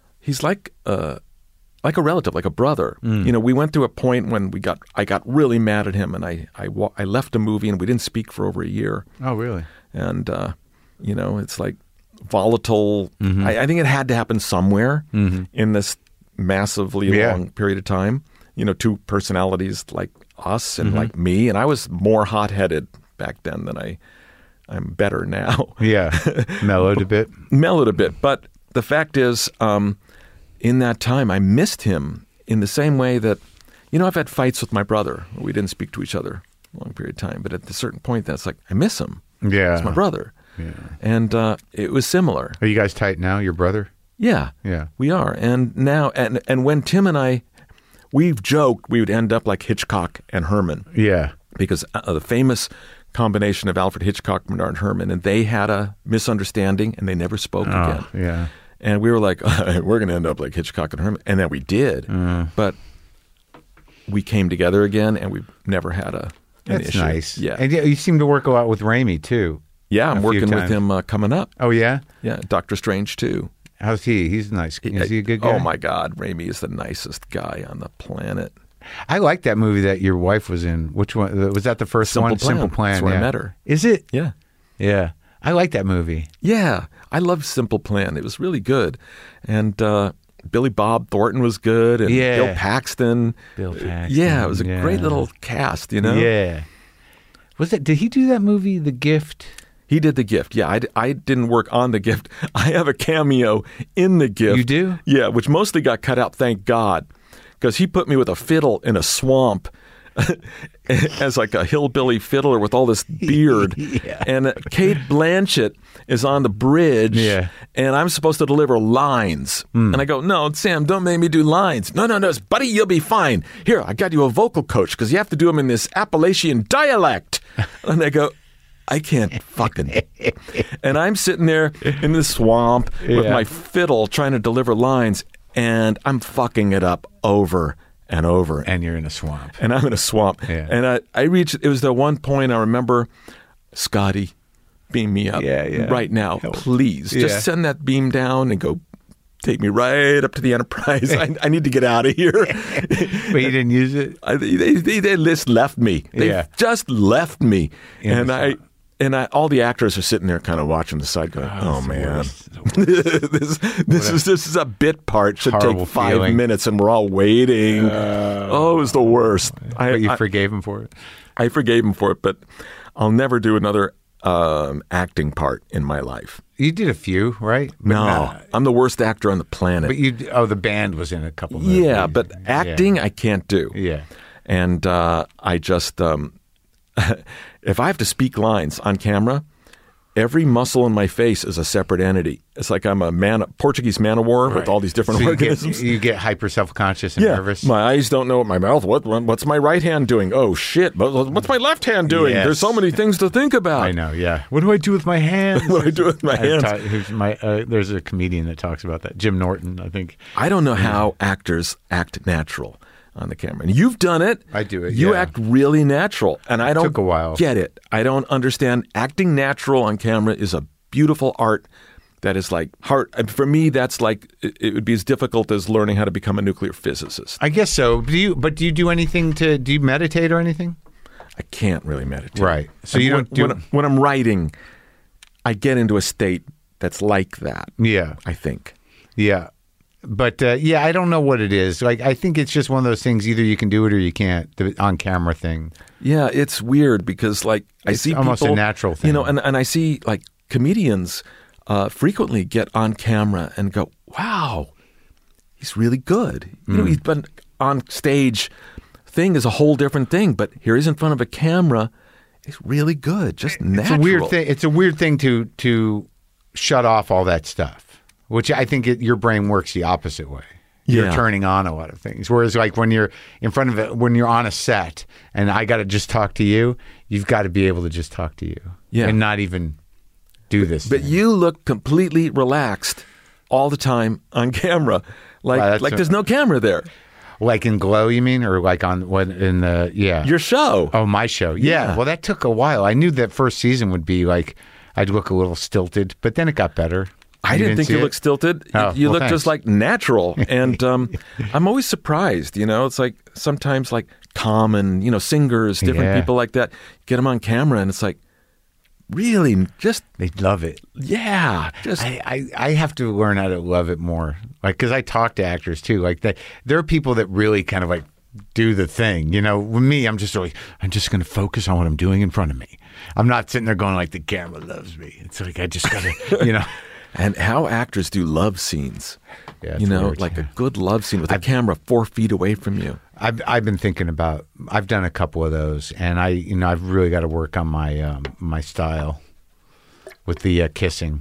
a relative, like a brother. We went through a point when I got really mad at him, and I left a movie, and we didn't speak for over a year. Oh, really? And, it's like volatile. I think it had to happen somewhere in this massively long period of time. 2 personalities like us and like me. And I was more hot-headed back then than I'm better now. Yeah. Mellowed a bit. But the fact is, in that time, I missed him in the same way that, I've had fights with my brother. We didn't speak to each other a long period of time. But at a certain point, that's like, I miss him. Yeah. It's my brother. Yeah. And it was similar. Are you guys tight now, your brother? Yeah. Yeah. We are. And now, and when Tim and I, we've joked we would end up like Hitchcock and Herman. Yeah. Because the famous combination of Alfred Hitchcock, Bernard Herrmann, and they had a misunderstanding and they never spoke again. Yeah. And we were like, we're going to end up like Hitchcock and Herman. And then we did. But we came together again and we've never had an That's issue. nice. Yeah. And you seem to work a lot with Raimi, too. Yeah, I'm a few working with times. him coming up. Oh, yeah? Yeah, Doctor Strange too. How's he? He's nice. Is he a good guy? Oh my God, Raimi is the nicest guy on the planet. I like that movie that your wife was in. Which one? Was that the first Simple one? Plan. Simple Plan. That's where I yeah. met her. Is it? Yeah. Yeah. I like that movie. Yeah, I loved Simple Plan. It was really good. And Billy Bob Thornton was good. And Yeah. Bill Paxton. Yeah, it was a great little cast, Yeah. Was it? Did he do that movie, The Gift? He did The Gift. Yeah, I didn't work on The Gift. I have a cameo in The Gift. You do? Yeah, which mostly got cut out, thank God, because he put me with a fiddle in a swamp as like a hillbilly fiddler with all this beard. Yeah. And Kate Blanchett is on the bridge, Yeah. and I'm supposed to deliver lines. And I go, no, Sam, don't make me do lines. No, buddy, you'll be fine. Here, I got you a vocal coach because you have to do them in this Appalachian dialect. And they go, I can't fucking. And I'm sitting there in the swamp with Yeah. my fiddle trying to deliver lines, and I'm fucking it up over and over. And you're in a swamp. And I'm in a swamp. Yeah. And I reached, it was the one point I remember, Scotty, beam me up right now, please. Yeah. Just send that beam down and go take me right up to the Enterprise. I need to get out of here. But you didn't use it? They just left me. They Yeah. just left me. In the And all the actors are sitting there kind of watching the side going, oh man, this is a bit part. Should Horrible take 5 feeling. minutes and we're all waiting. It was the worst. But you forgave him for it? I forgave him for it, but I'll never do another acting part in my life. You did a few, right? But No, I'm the worst actor on the planet. But the band was in a couple movies. Yeah, but acting I can't do. Yeah. And I just, if I have to speak lines on camera, every muscle in my face is a separate entity. It's like I'm a Portuguese man of war with all these different So organisms. you get hyper self-conscious and nervous? My eyes don't know what my mouth. What's my right hand doing? Oh shit! What's my left hand doing? Yes. There's so many things to think about. I know, yeah. What do I do with my hands? What do I do with my hands? There's a comedian that talks about that. Jim Norton, I think. I don't know how actors act natural on the camera. And you've done it. I do it, You yeah. act really natural. And I don't took a while. get it. I don't understand. Acting natural on camera is a beautiful art that is like hard. For me, that's like it would be as difficult as learning how to become a nuclear physicist. I guess so. Do you do anything do you meditate or anything? I can't really meditate. Right. So you don't do... When I'm writing, I get into a state that's like that. Yeah. I think. Yeah. But I don't know what it is. Like, I think it's just one of those things. Either you can do it or you can't. The on camera thing. Yeah, it's weird because like I see almost people, a natural thing. You know, and I see like comedians frequently get on camera and go, "Wow, he's really good." You know, he's been on stage. Thing is a whole different thing, but here he's in front of a camera. He's really good, just natural. It's a weird thing. It's a weird thing to shut off all that stuff. Which I think your brain works the opposite way. You're turning on a lot of things. Whereas like when you're in front of it, when you're on a set and I got to just talk to you, you've got to be able to just talk to you and not even do this. But you look completely relaxed all the time on camera. Like there's no camera there. Like in Glow, you mean? Or like on what in the, Your show. Oh, my show. Yeah. Well, that took a while. I knew that first season would be like, I'd look a little stilted, but then it got better. I didn't think you looked stilted. Oh, you look thanks. just like natural. And I'm always surprised, you know, it's like sometimes like Common, you know, singers, different people like that, get them on camera and it's like, really just. They love it. Yeah. Just. I have to learn how to love it more. Like, because I talk to actors too. Like there are people that really kind of like do the thing. You know, with me, I'm just going to focus on what I'm doing in front of me. I'm not sitting there going like the camera loves me. It's like I just got to, you know. And how actors do love scenes. Yeah, you know, weird, like a good love scene with a camera 4 feet away from you. I've been thinking about. I've done a couple of those, and I've really got to work on my my style with the kissing.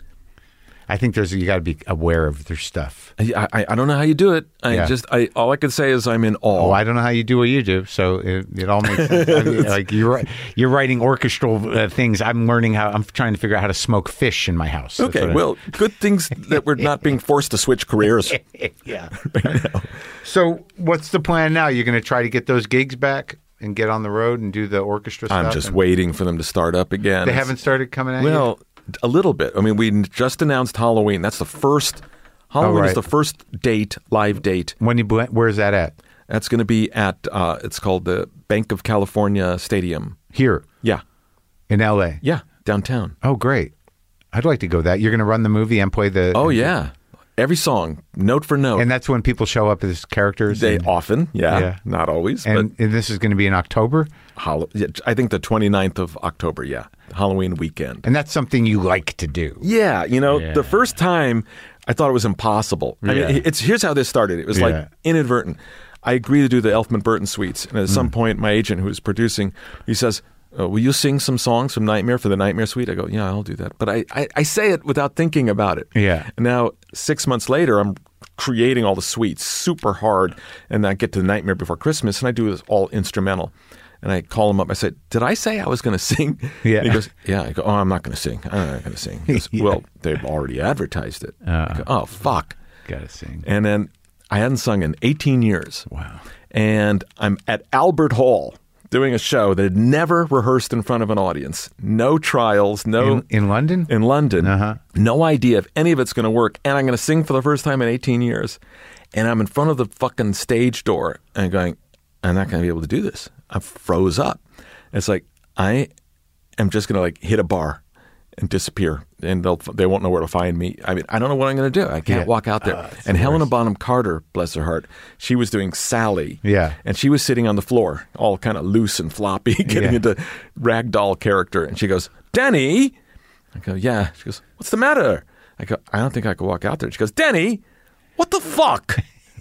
I think you got to be aware of their stuff. I don't know how you do it. All I can say is I'm in awe. Oh, I don't know how you do what you do. So it all makes sense. I mean, like you're writing orchestral things. I'm trying to figure out how to smoke fish in my house. Okay, well, good things that we're not being forced to switch careers. Yeah. Right now. So what's the plan now? You're going to try to get those gigs back and get on the road and do the orchestra stuff? I'm just waiting for them to start up again. They haven't started coming out yet? A little bit. I mean, we just announced Halloween. That's the first. Halloween is the first live date. Where is that at? That's going to be at. It's called the Bank of California Stadium. Here. Yeah. In L.A. Yeah, downtown. Oh, great! I'd like to go. You're going to run the movie and play the. Oh yeah, every song, note for note. And that's when people show up as characters. They often, not always. And this is going to be in October. I think the 29th of October. Yeah. Halloween weekend. And that's something you like to do. Yeah. You know, the first time I thought it was impossible. I mean, here's how this started. It was like inadvertent. I agreed to do the Elfman Burton suites. And at some point, my agent who was producing, he says, will you sing some songs from Nightmare for the Nightmare suite? I go, yeah, I'll do that. But I say it without thinking about it. Yeah. And now 6 months later, I'm creating all the suites super hard. And I get to the Nightmare Before Christmas and I do this all instrumental. And I call him up. I said, did I say I was going to sing? Yeah. And he goes, yeah. I go, oh, I'm not going to sing. I'm not going to sing. He goes, well, they've already advertised it. I go, oh, fuck. Got to sing. And then I hadn't sung in 18 years. Wow. And I'm at Albert Hall doing a show that had never rehearsed in front of an audience. No trials. No. In London? In London. Uh-huh. No idea if any of it's going to work. And I'm going to sing for the first time in 18 years. And I'm in front of the fucking stage door and going, I'm not going to be able to do this. I froze up. It's like I am just going to like hit a bar and disappear, and they won't know where to find me. I mean, I don't know what I'm going to do. I can't walk out there. And Helena Bonham Carter, bless her heart, she was doing Sally. Yeah. And she was sitting on the floor, all kind of loose and floppy, getting into ragdoll character. And she goes, Denny. I go, yeah. She goes, what's the matter? I go, I don't think I could walk out there. She goes, Denny, what the fuck?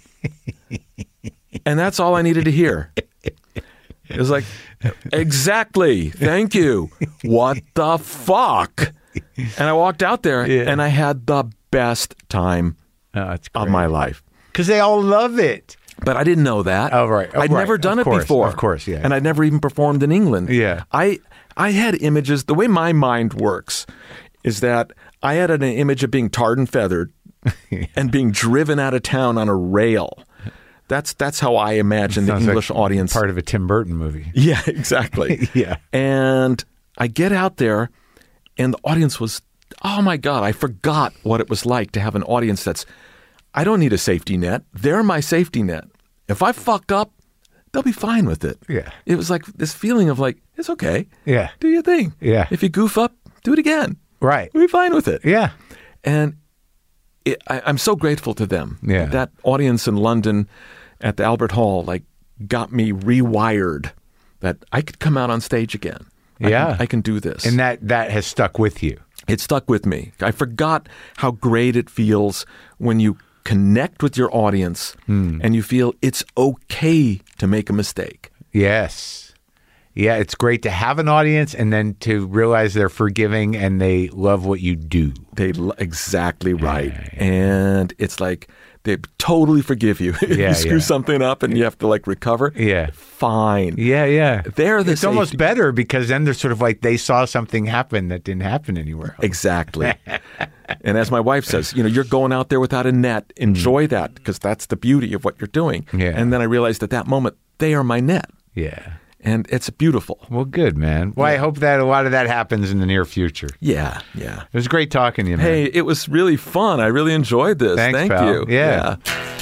And that's all I needed to hear. It was like, exactly. Thank you. What the fuck? And I walked out there and I had the best time of my life. Because they all love it. But I didn't know that. Oh, right. I'd never done it before. Of course, yeah. And I'd never even performed in England. Yeah. I had images. The way my mind works is that I had an image of being tarred and feathered and being driven out of town on a rail. That's how I imagine the English audience. Part of a Tim Burton movie. Yeah, exactly. Yeah. And I get out there, and the audience was oh my God, I forgot what it was like to have an audience I don't need a safety net. They're my safety net. If I fuck up, they'll be fine with it. Yeah. It was like this feeling of like, it's okay. Yeah. Do your thing. Yeah. If you goof up, do it again. Right. We'll be fine with it. Yeah. And I'm so grateful to them. Yeah. That audience in London at the Albert Hall, like, got me rewired that I could come out on stage again. I can do this. And that has stuck with you. It stuck with me. I forgot how great it feels when you connect with your audience and you feel it's okay to make a mistake. Yes. Yeah, it's great to have an audience and then to realize they're forgiving and they love what you do. Exactly right. Yeah. And it's like they totally forgive you. If you screw something up and you have to like recover. Yeah. Fine. Yeah. It's almost better because then they're sort of like they saw something happen that didn't happen anywhere else. Exactly. And as my wife says, you're going out there without a net. Enjoy that because that's the beauty of what you're doing. Yeah. And then I realized at that moment, they are my net. Yeah. And it's beautiful. Well, good, man. Well, I hope that a lot of that happens in the near future. Yeah. It was great talking to you, man. Hey, it was really fun. I really enjoyed this. Thanks, Thank pal. you. Yeah.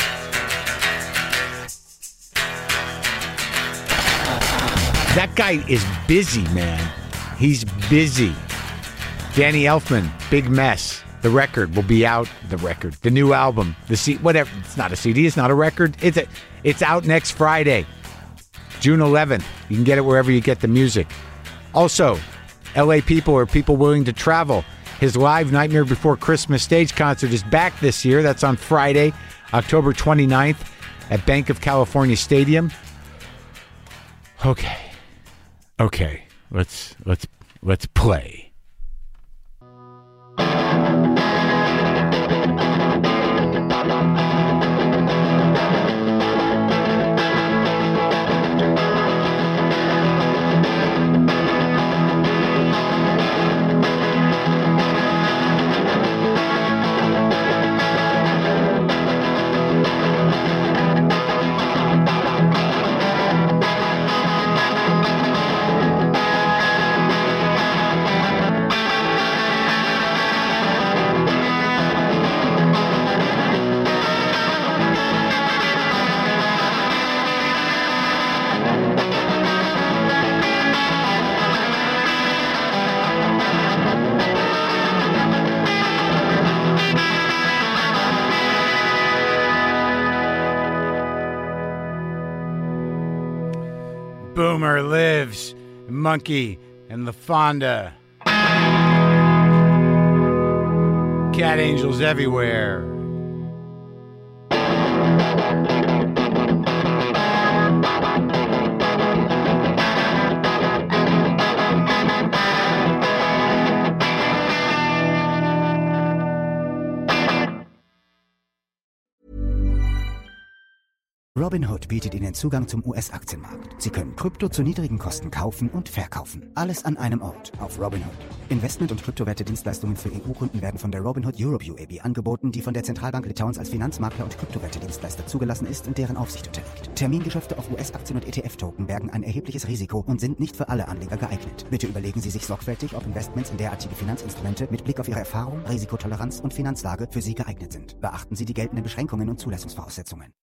That guy is busy, man. He's busy. Danny Elfman, Big Mess. The record will be out. The new album, whatever. It's not a CD. It's not a record. It's out next Friday. June 11th. You can get it wherever you get the music. Also, LA people are people willing to travel. His live Nightmare Before Christmas stage concert is back this year. That's on Friday, October 29th at Bank of California Stadium. Okay. Let's play. Boomer lives, Monkey and LaFonda. Cat angels everywhere. Robinhood bietet Ihnen Zugang zum US-Aktienmarkt. Sie können Krypto zu niedrigen Kosten kaufen und verkaufen. Alles an einem Ort auf Robinhood. Investment- und Kryptowerte-Dienstleistungen für EU-Kunden werden von der Robinhood Europe UAB angeboten, die von der Zentralbank Litauens als Finanzmakler und Kryptowerte-Dienstleister zugelassen ist und deren Aufsicht unterliegt. Termingeschäfte auf US-Aktien und ETF-Token bergen ein erhebliches Risiko und sind nicht für alle Anleger geeignet. Bitte überlegen Sie sich sorgfältig, ob Investments in derartige Finanzinstrumente mit Blick auf Ihre Erfahrung, Risikotoleranz und Finanzlage für Sie geeignet sind. Beachten Sie die geltenden Beschränkungen und Zulassungsvoraussetzungen.